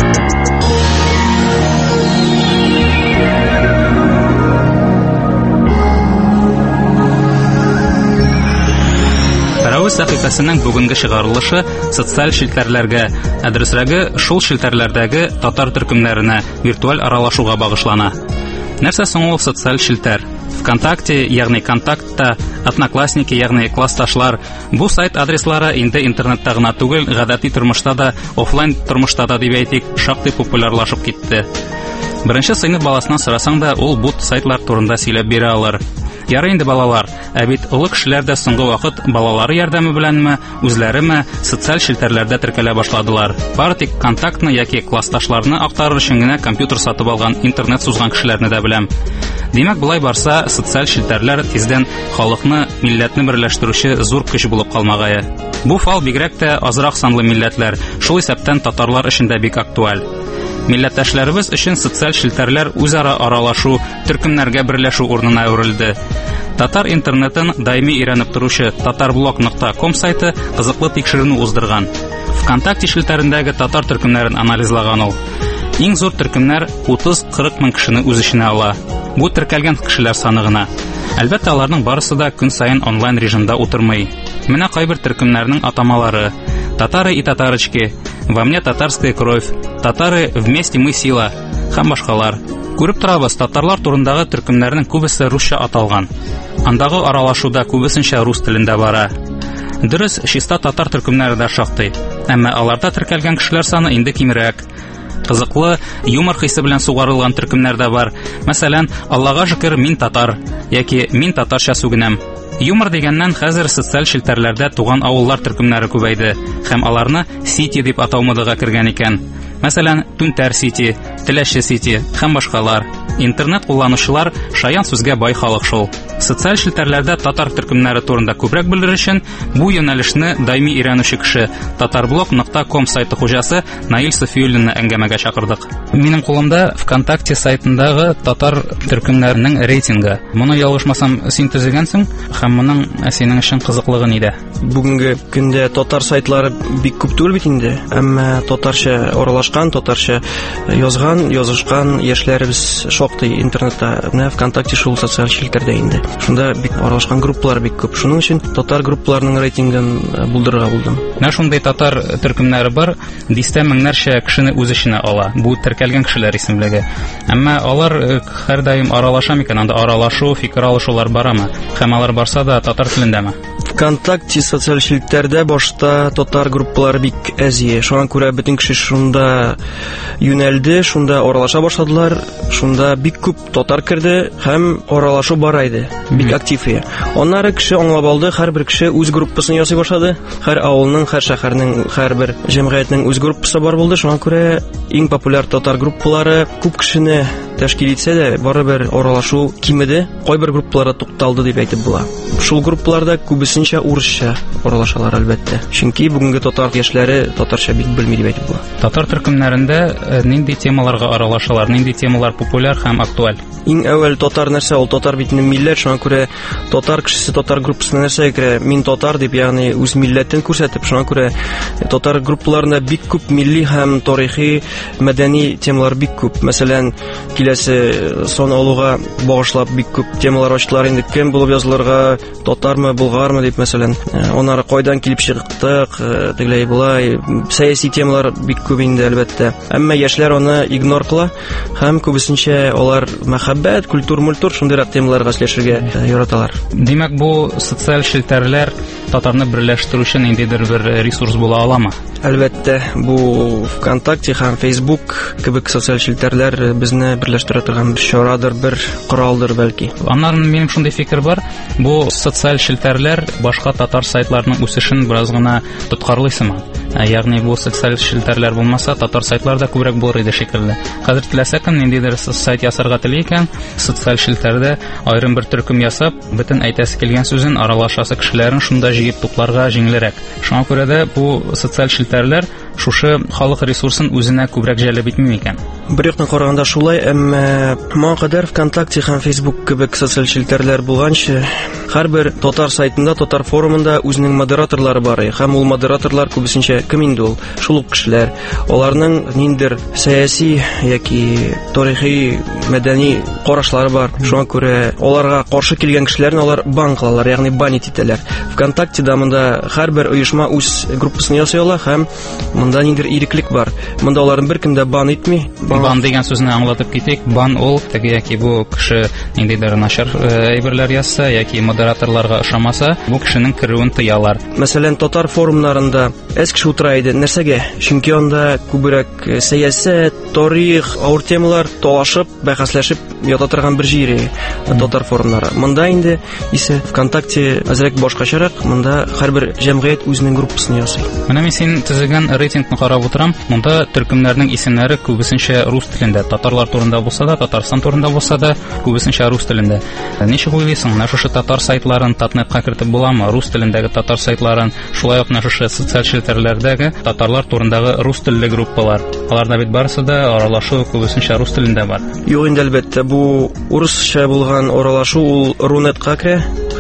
Пәрәүз сәхифәсенең бүгенге чыгарылышы социаль челтәрләргә, әдрәсрәге шул челтәрләрдәге татар төркемнәренә виртуаль аралашуга багышлана. Нәрсә соң ул социаль челтәр? ВКонтакте, ягъни контактта, Одноклассники, ягъни классташлар, бу сайт адреслары инде интернетта гына түгел, гадәти тормышта да, офлайн тормышта да дип әйтик, шактый популярлашып китте. Беренче сыйныф баласына сорасаң да, ул бу сайтлар турында сөйләп бирә алыр. Ярый инде балалар, ә бит олы кешеләр дә соңгы вакыт балалары ярдәме беләнме, үзләреме социаль челтәрләрдә теркәлә башладылар. Бары тик контактны яки классташларны актарыр өчен генә компьютер сатып алган, интернет сузган кешеләрне дә беләм. Димәк, булай барса, социаль челтәрләр тиздән халыкны, милләтне берләштерүче зур көч булып калмагае. Бу фал бигрәк тә азрак санлы милләтләр, шул исәптән татарлар өчен дә бик актуаль. Милләттәшләребез өчен социаль челтәрләр үзара аралашу, төркемнәргә берләшү урынына әверелде. Татар интернетын даими өйрәнеп торучы tatarblog.com сайты кызыклы тикшерүне уздырган. ВКонтакте челтәрендәге татар төркемнәрен анализлаган ул. Иң зур төркемнәр 30-40 мең кешене үз иченә ала. Бу теркәлгән кешеләр саны гына. Әлбәттә, аларның барысы да көн сайын онлайн режимда утырмый. Менә кайбер төркемнәрнең атамалары: Татары и татарочки, «Во мне татарская кровь», «Татары вместе мы сила» һәм башкалар. Күреп торабыз, татарлар турындагы төркемнәрнең күбесе русча аталган. Андагы аралашуда күбесенчә рус телендә бара. Дөрес, чиста татар төркемнәре дә шактый, әмма аларда теркәлгән кешеләр саны инде кимрәк. Кызыклы, юмор хисе белән сугарылган төркемнәр дә бар. Мәсәлән, Аллага шөкер, мин татар яки мин татарча сүгенәм. Юмор дигәннән хәзер социаль челтәрләрдә туган авыллар төркемнәре күбәйде һәм аларны сити дип атау модага кергән икән. Мәсәлән, Түнтәр сити, Теләче сити һәм башкалар. Интернет кулланучылар шаян сүзгә бай халык шул. Социаль челтәрләрдә татар төркемнәре турында күбрәк белер өчен бу юнәлешне даими өйрәнүче кеше tatarblog.com сайты хуҗасы Наил Софиуллинны әңгәмәгә чакырдык. Минем кулымда ВКонтакте сайтындагы татар төркемнәренең рейтингы. Моны ялгышмасам син төзегәнсең һәм моның синең өчен кызыклыгы нидә? Бүгенге көндә татар сайтлары бик күп түгел бит инде, әмма татарча аралашкан, татарча язышкан яшьләребез шактый интернетта, менә ВКонтакте шул социаль челтәрдә инде. Шунда бик аралашкан группалар бик күп. Шуның өчен татар группаларының рейтингын булдырырга булдым. Менә шундый татар төркемнәре бар, дистә меңнәрчә кешене үз эченә ала. Бу теркәлгән кешеләр исемлеге. Әмма алар һәр даим аралаша микән? Анда аралашу, фикер алышулар барамы? Һәм алар барса да татар телендәме? ВКонтакте социаль челтәрдә башта татар группалары бик әзие. Шуңа күрә бөтен кеше шунда юнәлде, шунда аралаша башладылар. Шунда бик күп татар керде һәм аралашу бара иде. Бик актив иде. Аннары кеше аңлап алды, һәрбер кеше үз группасын ясый башлады. Һәр авылның, һәр шәһәрнең, һәрбер җәмгыятьнең үз группасы бар булды. Шуңа күрә иң популяр татар группалары күп кешене тәшкил итсә дә, барыбер аралашу кимеде. Кайбер группаларда тукталды дип әйтеп була. Шул группаларда күбесенчә урысча аралашалар әлбәттә. Чөнки бүгенге татар яшьләре татарча бик белми дип әйтеп була. Татар төркемнәрендә нинди темаларга аралашалар, нинди темалар популяр һәм актуаль? Иң әүвәл татар нәрсә, ул татар бит милләт, шуңа күрә татар кешесе татар группасына нәрсә керә? Мин татар дип, ягъни үз милләтен күрсәтеп, шуңа күрә татар группаларында бик күп милли һәм тарихи, мәдәни темалар бик күп. Мәсәлән, киләсе сон алуга багышлап бик күп темалар ачтылар инде. Кем булып язылырга, татармы, булгармы дип, мәсәлән, аннары кайдан килеп чыктык, тегеләй булай, сәяси темалар бик күп инде әлбәттә. Әмма яшьләр аны игнор кыла һәм күбесенчә алар мәхәббәт, культур, шундый темаларга сөйләшергә яраталар. Димәк, бу социаль челтәрләр татарны берләштерүче ниндидер бер ресурс була аламы? Әлбәттә, бу ВКонтакте һәм Facebook кебек социаль челтәрләр безне берләштерә торган бер чарадыр, бер коралдыр бәлки. Аннан минем шундый фикер бар. Бу социаль челтәрләр башка татар сайтларының үсешен бераз гына тоткарлыйсымы? Ягъни бу социаль челтәрләр булмаса, татар сайтларда күбрәк булыр иде шикелле. Хәзер теләсә кем ниндидер сайт ясарга тели икән, социаль челтәрдә аерым бер төркем ясап, бөтен әйтәсе килгән сүзен, аралашасы кешеләрен шунда җыеп тупларга җиңелрәк. Шуңа күрә дә бу социаль челтәрләр шушы халык ресурсын үзенә күбрәк җәлеп итми икән. Бер яктан караганда шулай, әмма моңа кадәр ВКонтакте һәм Facebook кебек социаль челтәрләр булганчы, һәрбер татар сайтында, татар форумында үзенең модераторлары бар, һәм ул модераторлар күбесенчә кем инде ул? Шул ук кешеләр. Аларның ниндидер сәяси яки тарихи, мәдәни карашлары бар. Шуңа күрә аларга каршы килгән кешеләрне алар бан кылалар, ягъни банит итәләр. ВКонтактеда монда һәрбер оешма үз группасын ясый ала һәм монда ниндидер иреклек бар. Монда аларны беркем дә бан итми. Бан дигән сүзне аңлатып китик. Бан ул теге яки бу кеше ниндидер начар әйберләр язса яки модераторларга ошамаса, бу кешенең керүен тыялар. Мәсәлән, татар форумнарында әз кеше утыра иде. Нәрсәгә? Чөнки анда күбрәк сәясәт, тарих, авыр темалар талашып, бәхәсләшеп ята торган бер җире татар форумнары. Монда инде исә ВКонтакте әзрәк башкачарак, монда һәрбер җәмгыять үзенең группасын ясый. Менә мин син төзегән рейтингны карап утырам. Монда төркемнәрнең исемнәре күбесенчә рус телендә. Татарлар турында булса да, Татарстан турында булса да, күбесенчә рус телендә. Ничек уйлыйсың, менә шушы татар сайтларын Татнетка кертеп буламы? Рус телендәге татар сайтларын, шулай ук шушы социаль челтәрләрдәге татарлар турындагы рус телле группалар. Аларда бит барысы да аралашу күбесенчә рус телендә бар. Юк инде, әлбәттә, бу урысча булган аралашу ул Рунетка керә.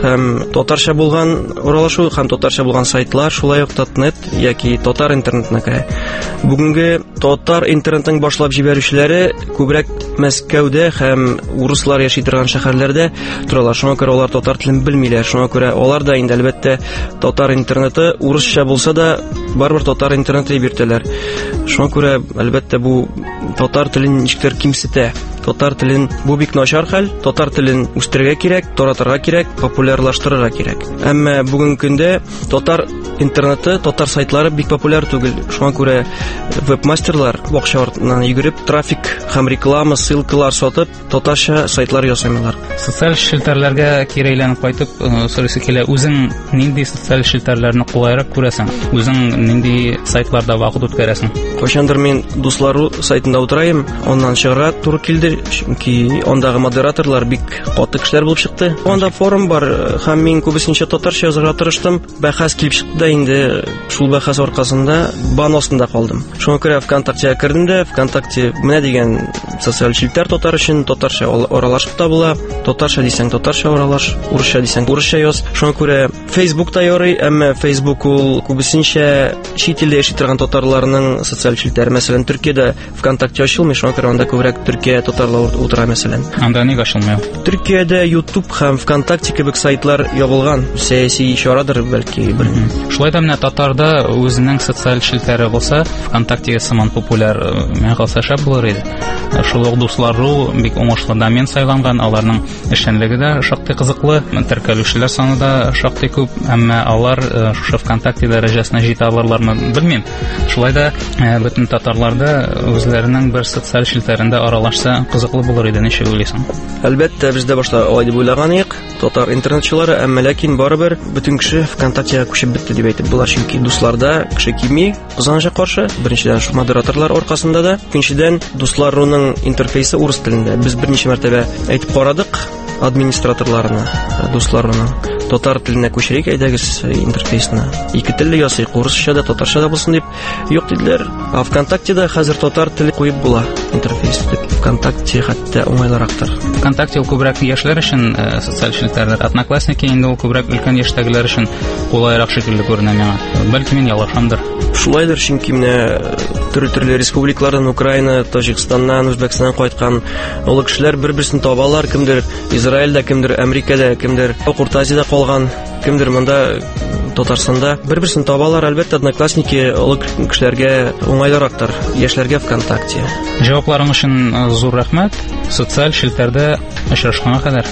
һәм татарча булган уралашу һәм татарча булган сайтлар, шулай ук .net яки татар интернетына керә. Бүгенге татар интернетның башлап җибәрүчеләре күбрәк Мәскәүдә һәм урыслар яши торган шәһәрләрдә торалар. Шуңа күрә алар татар телен белмиләр. Шуңа күрә алар да инде әлбәттә татар интернеты урысча булса да барбер татар интернеты дип йөртәләр. Шуңа күрә әлбәттә бу татар телен ничектер кимсетә. Татар телен бу бик начар хәл. Татар телен үстерергә кирәк, таратырга кирәк, популярлаштырырга кирәк. Әмма бүгенге көндә татар интернеты, татар сайтлары бик популяр түгел. Шуңа күрә вебмастерлар акча артыннан йөгереп, трафик һәм реклама, ссылкалар сатып, татарча сайтлар ясыйлар. Социаль челтәрләргә кире әйләнеп кайтып, сорыйсы килә, үзең нинди социаль челтәрләрне кулайрак күрәсең? Үзең нинди сайтларда вакыт үткәрәсең? Кайчандыр мин дуслару сайтында утырайым, оннан чыгарга туры килде, чөнки ондагы модераторлар бик каты кешеләр булып чыкты. Онда форум бар, һәм мин күбесенчә татарча язарга тырыштым. Бәхәс килеп чыкты да инде шул бәхәс аркасында бан астында калдым. Шуңа күрә ВКонтактега кирдем дә, ВКонтакте менә дигән социаль челтәр татар өчен татарча аралашып та була. Татарча дисәң татарча аралаш, урысча дисәң урысча яз. Шуңа күрә Facebookта ярый, әмма Facebook ул күбесенчә чит илдә яши торган татарларның социаль челтәре. Мәсәлән, Төркиядә ВКонтакте ачылмый, шуңа күрә анда күбрәк Төркия татарлар утыра мәсәлән. Анда ник ачылмый? Төркиядә YouTube һәм ВКонтакте кебек сайтлар ябылган. Сәяси чарадыр бәлки, белмим. Шулай да менә татарда үзенең социаль челтәре булса, ВКонтакте сыман популяр, мен калса шәп булыр иде. Шул ук дуслару бик уңышлы домен сайланган, аларның эшчәнлеге дә шактый кызыклы, теркәлүчеләр саны да шактый күп, әмма алар шушы ВКонтакте дәрәҗәсенә җитә алырлармы белмим. Шулай да бөтен татарларда үзләренең бер социаль челтәрендә аралашса кызыклы булыр иде, ничек уйлыйсың? Әлбәттә, без дә башта алай дип уйлаган идек, татар интернетчылары, әмма ләкин барыбер бөтен кеше ВКонтактега күчеп бетте дип әйтеп була, чөнки дусларда кеше килми, кызганыча каршы. Беренчедән шу модераторлар аркасында да, икенчедән дусларның интерфейсы урыс телендә. Без берничә мәртәбә әйтеп карадык администраторларына, дусларының татар теленә күчерик, әйдәгез интерфейсны. Ике телле ясыйк, урысча да, татарча да булсын дип. Юк диделәр. ВКонтактеда хәзер татар теле куеп була интерфейс дип. ВКонтакте хәтта уңайлырактыр. ВКонтакте ул күбрәк яшьләр өчен социаль челтәрләр, Одноклассники инде ул күбрәк өлкән яшьтәгеләр өчен кулайрак шикелле күренә миңа. Бәлки мин ялгышамдыр. Шулайдыр, чөнки менә төрле республикалардан, Украина, Таҗикстаннан, Үзбәкстаннан кайткан олы кешеләр бер-берсен табалар, кемдер Израильдә, кемдер Америкада, кемдер Урта Азиядә калган, кемдер монда Татарстанда бер-берсен табалар. Әлбәттә, Одноклассники олы кешеләргә уңайлырактыр, яшьләргә ВКонтакте. Җавапларың өчен зур рәхмәт. Социаль челтәрдә очрашканга кадәр.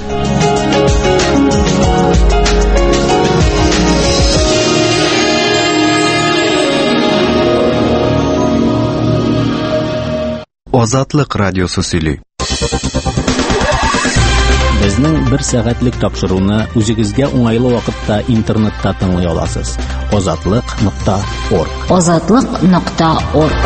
Азатлык радиосы сөйли. Безнең 1 сәгатьлек тапшыруны үзегезгә уңайлы вакытта интернетта тыңлый аласыз. Azatlyk.org. Azatlyk.org.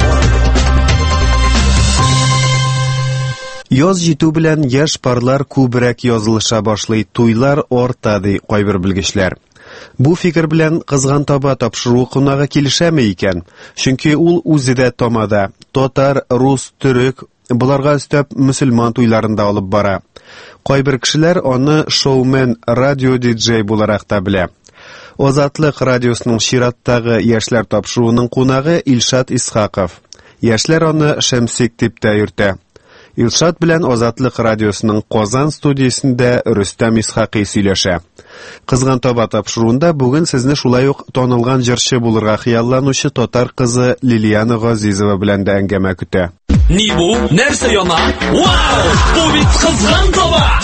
Яз җитү белән яшь парлар күбрәк язылыша башлый, туйлар арта ди кайбер белгечләр. Бу фикер белән кызган таба тапшыру кунагы килешәме икән? Чөнки ул үзе дә тамада татар, рус, төрек, буларга өстәп мөселман туйларында алып бара. Кайбер кешеләр аны шоумен, радио-диджей буларак та белә. Азатлык радиосының чираттагы яшьләр тапшыруының кунагы Илшат Исхаков. Яшьләр аны Шәмсик дип тә йөртә. Илшат белән Азатлык радиосының Казан студиясендә Рөстәм Исхакый сөйләшә. Кызган таба тапшыруында бүген сезне шулай ук танылган җырчы булырга хыялланучы татар кызы Лилияна Газизова белән дә әңгәмә көтә. Ни бу? Нәрсә яна? Вау! Бу бит кызган таба!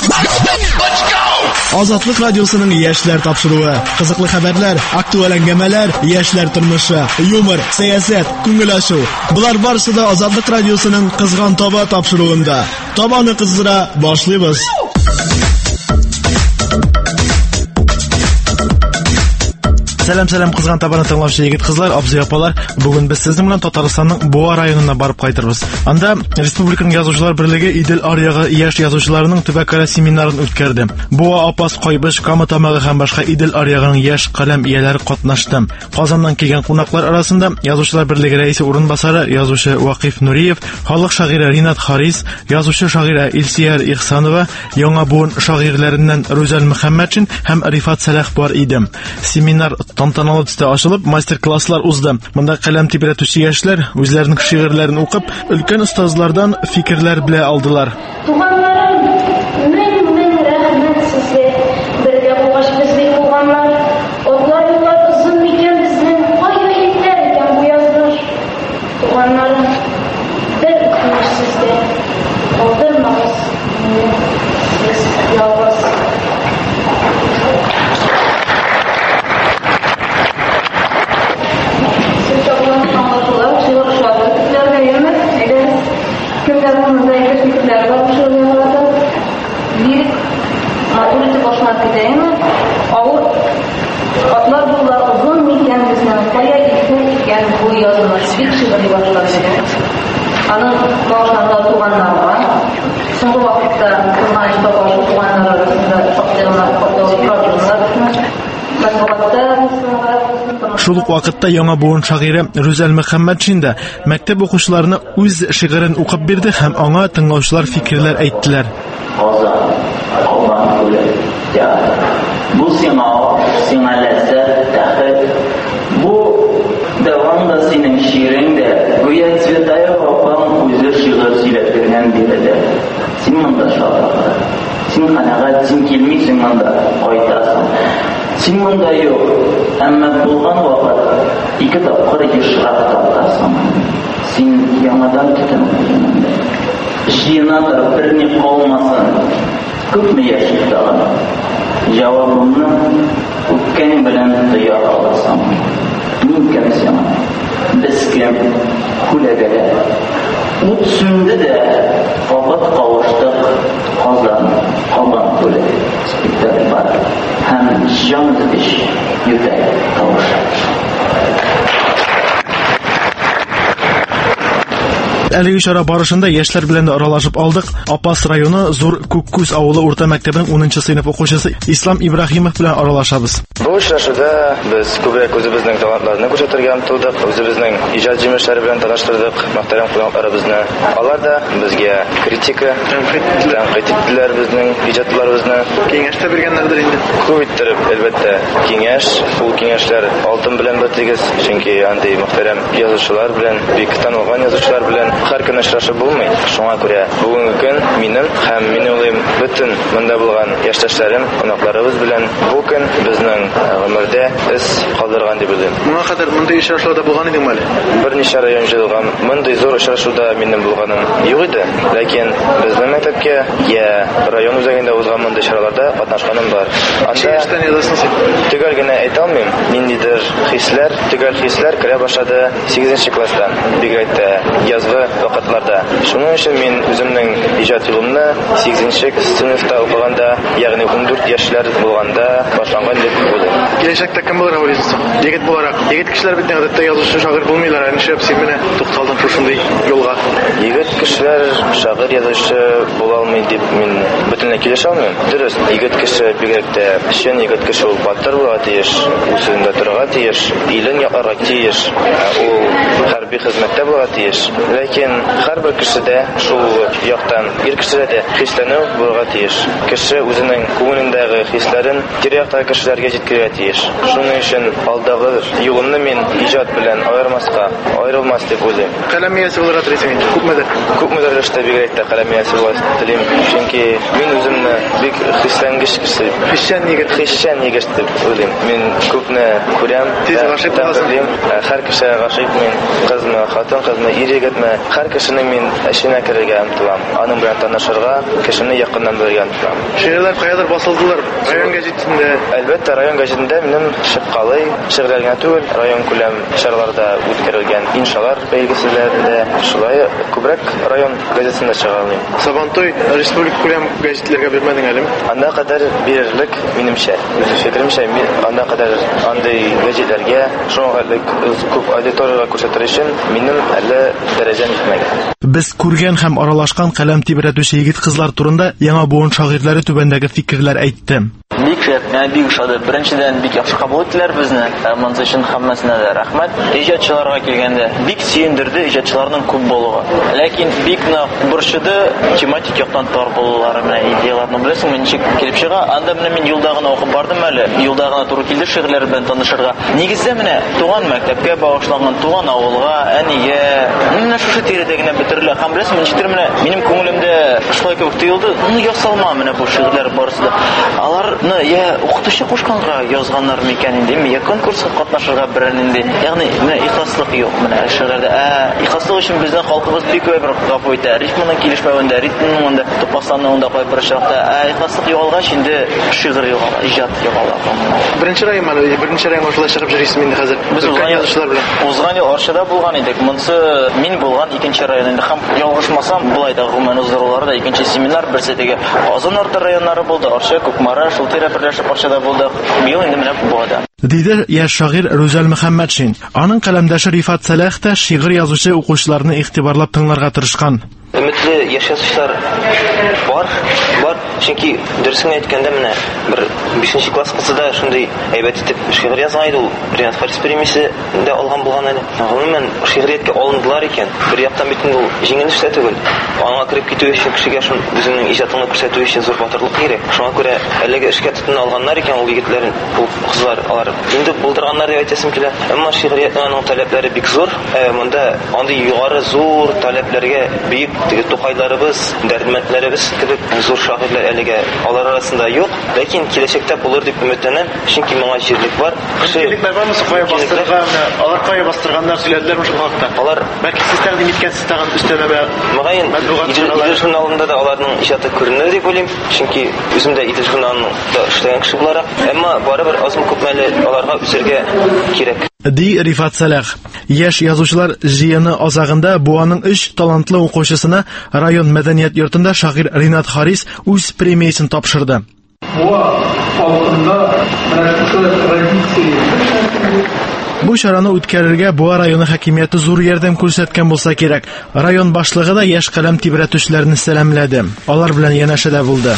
Азатлык радиосының яшьләр тапшыруы, кызыклы хәбәрләр, актуаль әңгәмәләр, яшьләр тормышы, юмор, сәясәт, күңел ачу. Булар барысы да Азатлык радиосының кызган таба тапшыруында. Табаны кыздыра башлыйбыз. Сәлам кызган табаны тыңлаучы егет-кызлар, абзый-апалар. Бүген без сезнең белән Татарстанның Буа районына барып кайтырбыз. Анда Республиканың язучылар берлеге Идел аръягы яшь язучыларының төбәкара семинарын үткәрде. Буа, Апас, Кайбыш, Кама тамагы һәм башка Идел аръягының яшь каләм ияләре катнашты. Казаннан килгән кунаклар арасында язучылар берлеге рәисе урынбасары язучы Вакиф Нуриев, халык шагыйре Ринат Харис, язучы шагыйре Илсияр Ихсанова, яңа буын шагыйрьләреннән Рүзәл Мөхәммәтшин һәм Рифат Сәлах бар иде. Семинар тантаналы төстә ачылып, мастер-класслар узды. Монда каләм тибрәтүче яшьләр үзләренең шигырьләрен укып, өлкән остазлардан фикерләр белә алдылар. Туганнарым, мең рәхмәт сезгә. Бергә булгач безнең туганнар, атлар юллар узын микән безнең, кайда итләр икән бу язмыш. Туганнарым, бер үтенеч сезгә. Калдырмагыз мине, сез ялгыз. Atlar yollar uzun miken bizden kaya iken bu yazılmış bir şiiri başladı. Anın bağışlarında tuğanlarla, soğuk vakitte kırmanışta başı tuğanlar arasında şoklarlar, problemler. Шул ук вакытта яңа буын шагыйре Рүзәл Мөхәммәтшин дә мәктәп укучыларына үз шигырен укып бирде һәм аңа тыңлаучылар фикерләр әйттеләр. Bu sina lezzet, dehret. Bu devamda senin şiirinde güya Cvetaya babam özür şiir söyletirken birede. Sen manda şarkı. Sen kanağa sen kelmeysen manda aytasın. Sen manda yok. Ama bulgan vakit iki tapkır şirak taptasın. Sen yamadan tutan. Şiirnadır birine olmasın. Küp mü yaşayıp dağın? Cevabımı ötken bilen duyar alasam. Mümkünse bizken kulegele. Ut sündü de kabat kavuştuk kaldan kule. Spektakl var. Hem canlı iş yüzey kavuştuk. Әлеге чара барышында яшьләр белән дә аралашып алдык. Апас районы Зур Күккүз авылы урта мәктәбенең 10нчы сыйныф укучысы Ислам Ибраһимов белән аралашабыз. Бу очрашуда без күбрәк үзебезнең талантларны күрсәтергә омтылдык, үзебезнең иҗат җимешләре белән таныштырдык мөхтәрәм кунакларыбызны. Алар да безгә критика, тәнкыйть иттеләр безнең иҗатларыбызны. Киңәш тә биргәннәрдер инде. Күп иттереп, әлбәттә, киңәш, ул киңәшләр алтын белән бетегез, чөнки андый мөхтәрәм язучылар белән, бик танылган язучылар белән һәр көн очрашып булмый. Шуңа күрә бүгенге көн минем һәм минем уйлыйм бөтен монда булган яшьтәшләрем, кунакларыбыз белән бу көн безнең гомердә эз калдырган дип уйлыйм. Моңа кадәр мондай очрашуларда булган идеңме әле? Берничә район җыелган, мондай зур очрашуда минем булганым юк иде. Ләкин безнең мәктәпкә я район үзәгендә узган мондай чараларда катнашканым бар. Анда төгәл генә әйтә алмыйм. Ниндидер хисләр, төгәл хисләр керә башлады 8нче класстан. Бигрәк тә язгы вакытларда. Шуның өчен мин үземнең иҗат юлымны 8нче сыйныфта укыганда, ягъни 14 яшьләр булганда башланган дип уйлыйм. Киләчәктә кем булырга уйлыйсыз? Егет буларак. Егет кешеләр бит гадәттә язучы, шагыйрь булмыйлар. Нишләп син менә тукталдың шушындый юлга? Егет кешеләр шагыйрь язучы була алмый дип мин бөтенләй килешә алмыйм. Дөрес, егет кеше бигрәк тә чын егет кеше ул батыр булырга тиеш, үзендә торырга тиеш, илен якларга тиеш, ул хәрби хезмәттә булырга тиеш. Ләкин һәрбер кешедә шул яктан ир кешедә дә хисләнү булырга тиеш. Кеше үзенең күңелендәге хисләрен тирә-якта кешеләргә җиткерергә тиеш. Шуның өчен алдагы юлымны мин иҗат белән аерылмас дип уйлыйм. Каләм иясе булырга телисең инде. Күпмедер эштә бигрәк тә каләм иясе булырга телим. Чөнки мин үземне бик хисләнгеч кеше, хисчән егет дип уйлыйм. Мин күпне күрәм, тиз гашыйк буласым. Һәр кеше гашыйк мин, кызмы, хатын кызмы, ир егетме, һәр кешенең мин эшенә керергә омтылам. Аны Шуның белән танышырга, кешене якыннан белгән. Шигырьләр каядыр басылдылар? Район газетында. Әлбәттә, район газетында минем шифкалый шигырьләр генә түгел, район күләм чараларда үткәрелгән иншалар бәйгеселәрендә, шулай күбрәк район газетасында чыгарылый. Сабантуй республика күләм газетләргә бирмәдең әле? Анда кадәр бирерлек минемчә. Фикеремчә, анда кадәр андый газетләргә шуңгылык күп аудиторияга күрсәтер өчен минем әле дәрәҗәм җитмәгән. Без күргән һәм аралашкан каләм тибрәтүче егет-кызлар турында яңа буын шагыйрьләре түбәндәге фикерләр әйтте. Бик шәп, бик шат. Беренчедән бик яхшы кабул иттеләр безне. Монысы өчен һәммәсенә дә рәхмәт. Иҗатчыларга килгәндә бик сөендерде иҗатчыларның күп булуы. Ләкин бик борчыды тематик яктан тар булулары менә идеяларны беләсең, ничек килеп чыга. Анда менә мин юлда гына укып бардым әле. Юлда гына туры килде шигырьләр белән танышырга. Нигездә менә туган мәктәпкә багышланган, туган авылга, әнигә, менә шушы тирәдә генә бетерелә. Һәм беләсең, ничектер менә минем күңелемдә шулай кебек тоелды. Ясалма менә бу шигырьләр барысы да. Аларны я укытучы кушканга язганнар микән инде, я конкурска катнашырга берәр инде. Ягъни менә ихласлык юк менә шигырьләрдә. Ихласлык өчен безнең халкыбыз бик бер гафу итә. Рифманың килешмәвендә, ритмның топаслануында кай бер шакта, ихласлык югалгач инде шигырь югала, иҗат югала. Беренче район шулай чыгып йөрисез инде хәзер. Без узган ел Арчада булган идек. Монысы мин булган икенче район инде. Һәм ялгышмасам, булай да гомумән уздырулары да икенче семинар берсе теге Азан Орта районнары булды. Арча, Күкмара, шул тирә берләшеп Арчада булдык. Быел инде менә булды. Диде яшь шагыйрь Рүзәл Мөхәммәтшин. Аның каләмдәше Рифат Сәләх тә шигырь язучы укучыларны игътибарлап тыңларга тырышкан. Өметле яшәүчеләр бар. Чөнки дөресен әйткәндә менә бер 5нче класс кызы да шундый әйбәт итеп шигырь язган иде ул. Ринат Харис премиясе дә алган булган әле. Гомумән шигырияткә алындылар икән. Бер яктан бит ул җиңел эш түгел. Аңа кирип китү өчен кешегә шун үзенең иҗатын күрсәтү өчен зур батырлык кирәк. Шуңа күрә әлеге эшкә тотына алганнар икән ул егетләрен, ул кызлар, алар инде булдырганнар дип әйтәсем килә. Әмма шигыриятның таләпләре бик зур. Монда андый югары зур таләпләргә бик теге Тукайларыбыз, Дәрдмәтләребез кебек зур шагыйрьләр әлегә алар арасында юк, ләкин киләчәктә булыр дип өметләнәм. Чөнки моңа җирлек бар. Кешелекләр бармы кая бастырганнар? Алар кая бастырганнар сөйләделәрме шул хакта? Алар бәлки сез тәкъдим иткәнсез тагын өстәмә мөгаен Идел журналында да аларның иҗаты күренә дип уйлыйм. Чөнки үзем дә Идел журналында эшләгән кеше буларак, әмма барыбер азмы күпмәле аларга үсәргә кирәк. Ди Рифат Сәләх. Яшь язучылар җыены азагында бу аның 3 талантлы укучысына район мәдәният йортында шагыйрь Ринат Харис үз премиясын тапшырды. Бу чараны үткәрергә Буа районы хакимияте зур ярдәм күрсәткән булса кирәк. Район башлыгы да яшь каләм тибрәтүчеләрне сәламләде. Алар белән янәшәдә булды.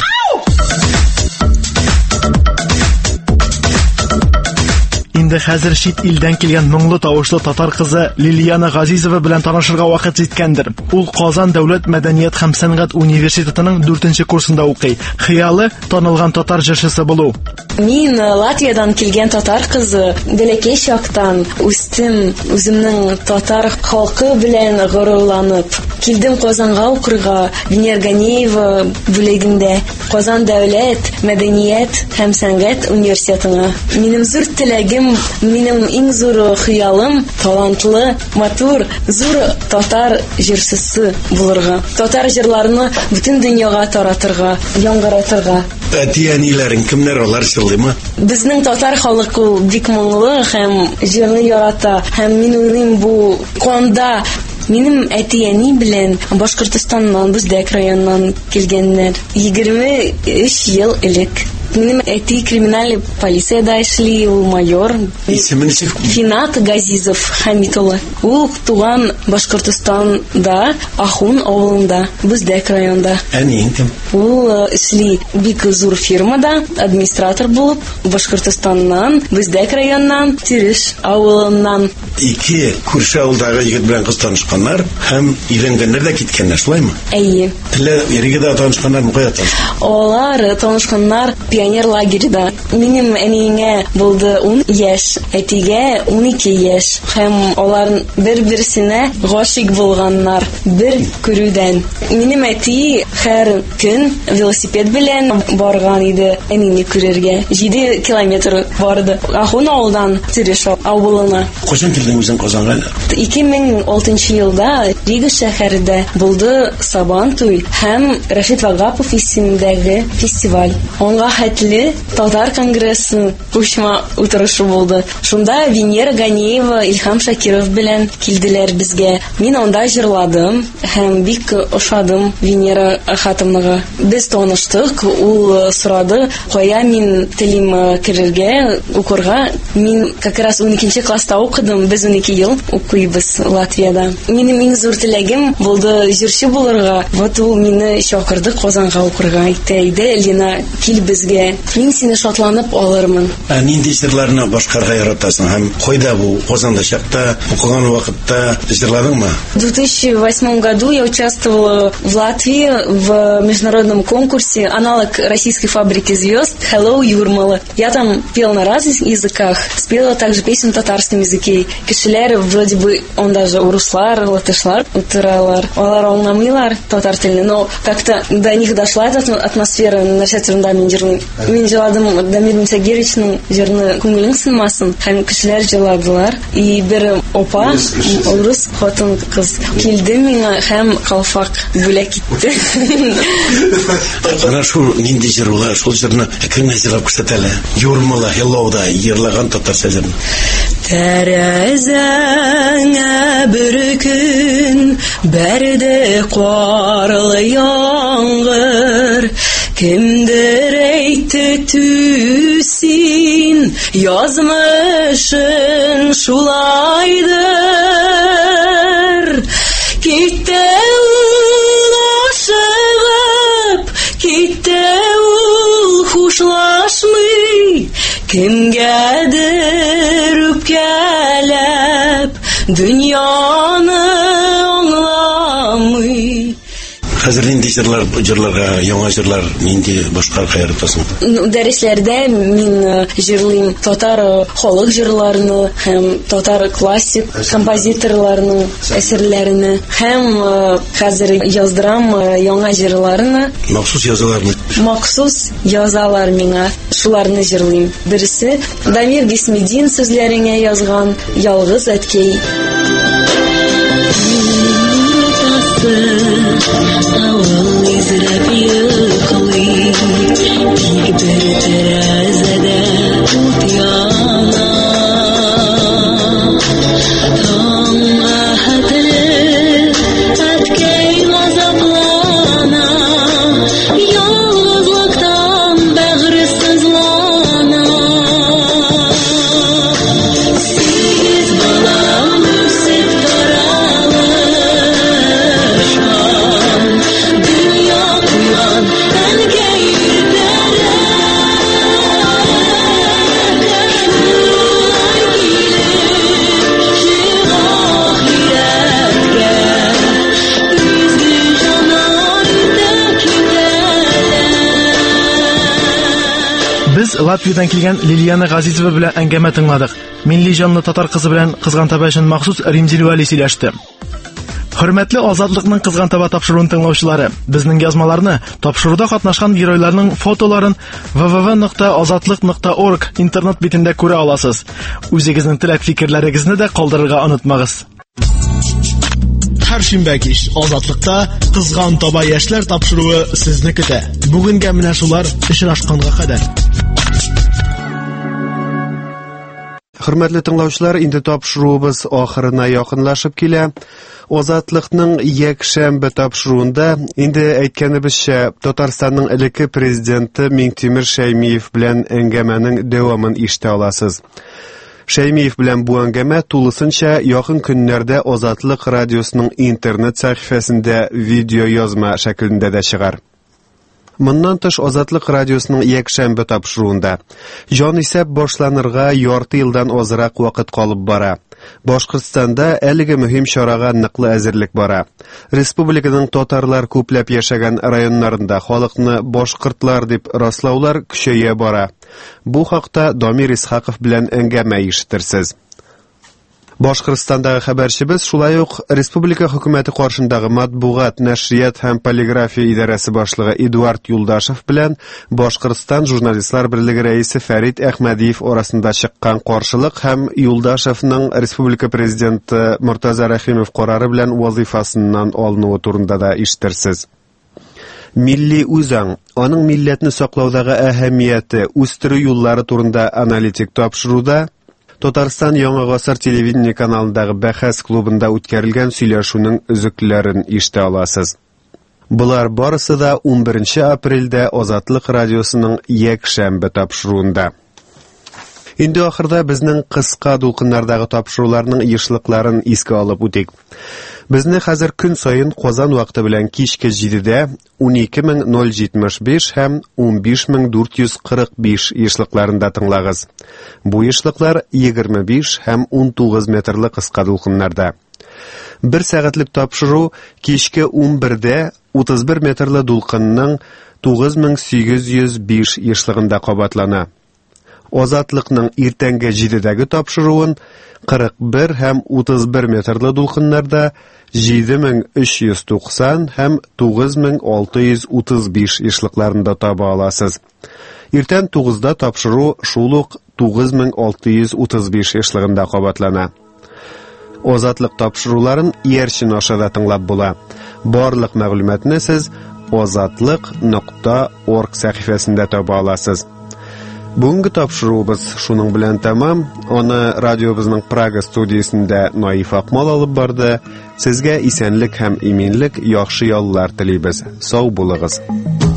Инде хәзер чит илдән килгән моңлы тавышлы татар кызы Лилияна Газизова белән танышырга вакыт җиткәндер. Ул Казан дәүләт мәдәният һәм сәнгать университетының 4нче курсында укый. Хыялы танылган татар җырчысы булу. Мин Латвиядан килгән татар кызы, бәләкәй чактан үстем, үземнең татар халкы белән горурланып. Килдем Казанга укырга, Венер Ганеева бүлегендә, Казан дәүләт мәдәният һәм сәнгать университетына. Минем зур теләгем, минем иң зур хыялым талантлы, матур, зур татар җырчысы булырга. Татар җырларны бөтен дөньяга таратырга, яңгыратырга. Әти-әниләрең кемнәр алар сөйләме? Безнең татар халкы бик моңлы һәм җырны ярата. Һәм мин уйлыйм бу канда минем әти-әни белән Башкортстаннан, Бүздәк районыннан килгәннәр. 23 ел элек. Минем әти криминаль полициядә эшли, ул майор. Исеме ничек? Финат Газизов Хамитулла. Ул туган Башкортстанда, Ахун авылында, Бүздәк районында. Әниең кем? Ул эшли бик зур фирмада, администратор булып, Башкортстаннан, Бүздәк районыннан, Тиреш авылыннан. Ике күрше авылдагы егет белән кыз танышканнар һәм өйләнгәннәр дә киткәннәр, шулаймы? Әйе. Теле ерегә дә танышканнар, мукая танышканнар. Алар танышканнар пионер лагерьда. Минем әниеңә булды 10 яшь, әтигә 12 яшь. Һәм алар бер-берсенә гашыйк булганнар бер күрүдән. Минем әти һәр көн велосипед белән барган иде әнине күрергә. 7 километр барды. Ахун авылдан Тиреш авылына. Кайчан килдең үзең Казанга? 2006 елда Рига шәһәрендә булды Сабан туй һәм Рашид Вагапов исемендәге фестиваль. Онга хәтле Татар конгрессы кушма утырышы булды. Шунда Венера Ганеева, Илхам Шакиров белән килделәр безгә. Мин анда җырладым һәм бик ошадым Венера хатымныга. Без таныштык, ул сорады, кая мин телим керергә, укырга. Мин как раз 12 класста укыдым, без 12 ел укыйбыз Латвиядә. Минем иң зур теләгем булды җырчы булырга. Вот ул мине чакырды Казанга укырга. Әйтте, Лена, кил безгә. Мин сине шатланып алырмын. Нинди җырларны башкарга яратасың һәм кайда бу Казанда чакта укыган вакытта җырладыңмы? В 2008 году я участвовала в Латвии в международном конкурсе аналог российской фабрики звезд Hello Юрмала. Я там пела на разных языках, спела также песню на татарском языке. Кешеләр вроде бы он даже урыслар, латышлар утыралар. Алар аңламыйлар татар телен, но как-то до них дошла эта атмосфера. Начать рында мин җырлыйм. Мин җырладым Дамир Мусагировичның җырны күңелең сынмасын. Һәм кешеләр җырладылар. И бер опа, урыс хатын кыз килде миңа һәм калфак бүләк итте. Ана шул нинди җырлар, шул җырны кемгә җырлап күрсәтәләр? Юрмала, Hello-да йырлаган татарча җырны. Тәрәзәңә бер көн бәрде карлы яңгыр. Кемдер әйтте түсин язмышын шулайдыр. Китте ул ашыгып, китте ул хушлашмый, кемгәдер үпкәләп, дөньяны аңламый. Хәзер нинди җырларга, яңа җырлар нинди башкарга яратасың? Дәресләрдә мин җырлыйм татар халык җырларını һәм татар классик композиторларның әсәрләрен һәм хәзер яздырам яңа җырларını. Махсус язаларны. Махсус язалар миңа. Шуларны җырлыйм. Берсе Дамир Гисмедин сүзләренә язган Ялгыз әткәй. Авыл изрәп йоклый, бик бер тәрәзәдә ут яна. Таңга хәтле әткәй газаплана, ялгызлыктан бәгъре сызлана. Сигез балам үсеп Латвиядан килгән Лилияна Газизова белән әңгәмә тыңладык. Милли җанлы татар кызы белән Кызгантаба өчен махсус Римзил Вали сөйләште. Хөрмәтле Азатлыкның Кызгантаба тапшыруын тыңлаучылары, безнең язмаларны, тапшыруда катнашкан геройларның фотоларын www.azatlyk.org интернет битендә күрә аласыз. Үзегезнең теләк-фикерләрегезне дә калдырырга онытмагыз. Һәр шимбә кич Азатлыкта Кызгантаба яшьләр тапшыруы сезне көтә. Бүгенгә менә шулар очрашканга кадәр. Хөрмәтле тыңлаучылар, инде тапшыруыбыз ахырына якынлашып килә. Азатлыкның якшәмбе тапшыруында инде әйткәнебезчә Татарстанның элекке президенты Миңтимер Шәймиев белән әңгәмәнең дәвамын ишетә аласыз. Шәймиев белән бу әңгәмә тулысынча якын көннәрдә Азатлык радиосының интернет сәхифәсендә видео язма шәклендә дә чыгар. Моннан тыш Азатлык радиосының якшәмбе тапшыруында. Җан исәп башланырга ярты елдан азрак вакыт калып бара. Башкортстанда әлеге мөһим чарага ныклы әзерлек бара. Республиканың татарлар күпләп яшәгән районнарында халыкны башкортлар дип раслаулар көчәя бара. Бу хакта Дамир Исхаков белән әңгәмә ишетерсез. Башкортстандагы хәбәрчебез шулай ук республика хөкүмәте каршындагы матбугат, нәшрият һәм полиграфия идарәсе башлыгы Эдуард Юлдашев белән Башкортстан журналистлар берлеге рәисе Фәрит Әхмәдиев арасында чыккан каршылык һәм Юлдашевның республика президенты Муртаза Рәхимов карары белән вазифасыннан алынуы турында да ишетерсез. Милли үзаң, аның милләтне саклаудагы әһәмияте, үстерү юллары турында аналитик тапшыруда Татарстан Яңа гасыр телевидение каналындагы бәхәс клубында үткәрелгән сөйләшүнең өзекләрен ишетә аласыз. Булар барысы да 11 апрельдә Азатлык радиосының якшәмбе тапшыруында. Инде ахырда безнең кыска дулкыннардагы тапшыруларның ешлыкларын искә алып үтик. Безне хәзер көн сайын Казан вакыты белән кичке 7дә 12075 һәм 15445 ешлыкларында тыңлагыз. Бу ешлыклар 25 һәм 19 метрлы кыска дулкыннарда. 1 сәгатьлек тапшыру кичке 11дә 31 метрлы дулкынның 9805 ешлыгында кабатлана. Азатлыкның иртәнге 7дәге тапшыруын 41 һәм 31 метрлы дулкыннарда 7390 һәм 9635 ешлыкларында таба аласыз. Иртән 9да тапшыру шул ук 9635 ешлыгында кабатлана. Азатлык тапшыруларын Иярчин ашада тыңлап була. Барлык мәгълүматны сез azatliq.org сәхифәсендә таба аласыз. Бүгенге тапшыруыбыз шуның белән тәмам. Аны радиобызның Прага студиясендә Наиф Акмал алып барды. Сезгә исәнлек һәм иминлек, яхшы яллар телибез. Сау булыгыз.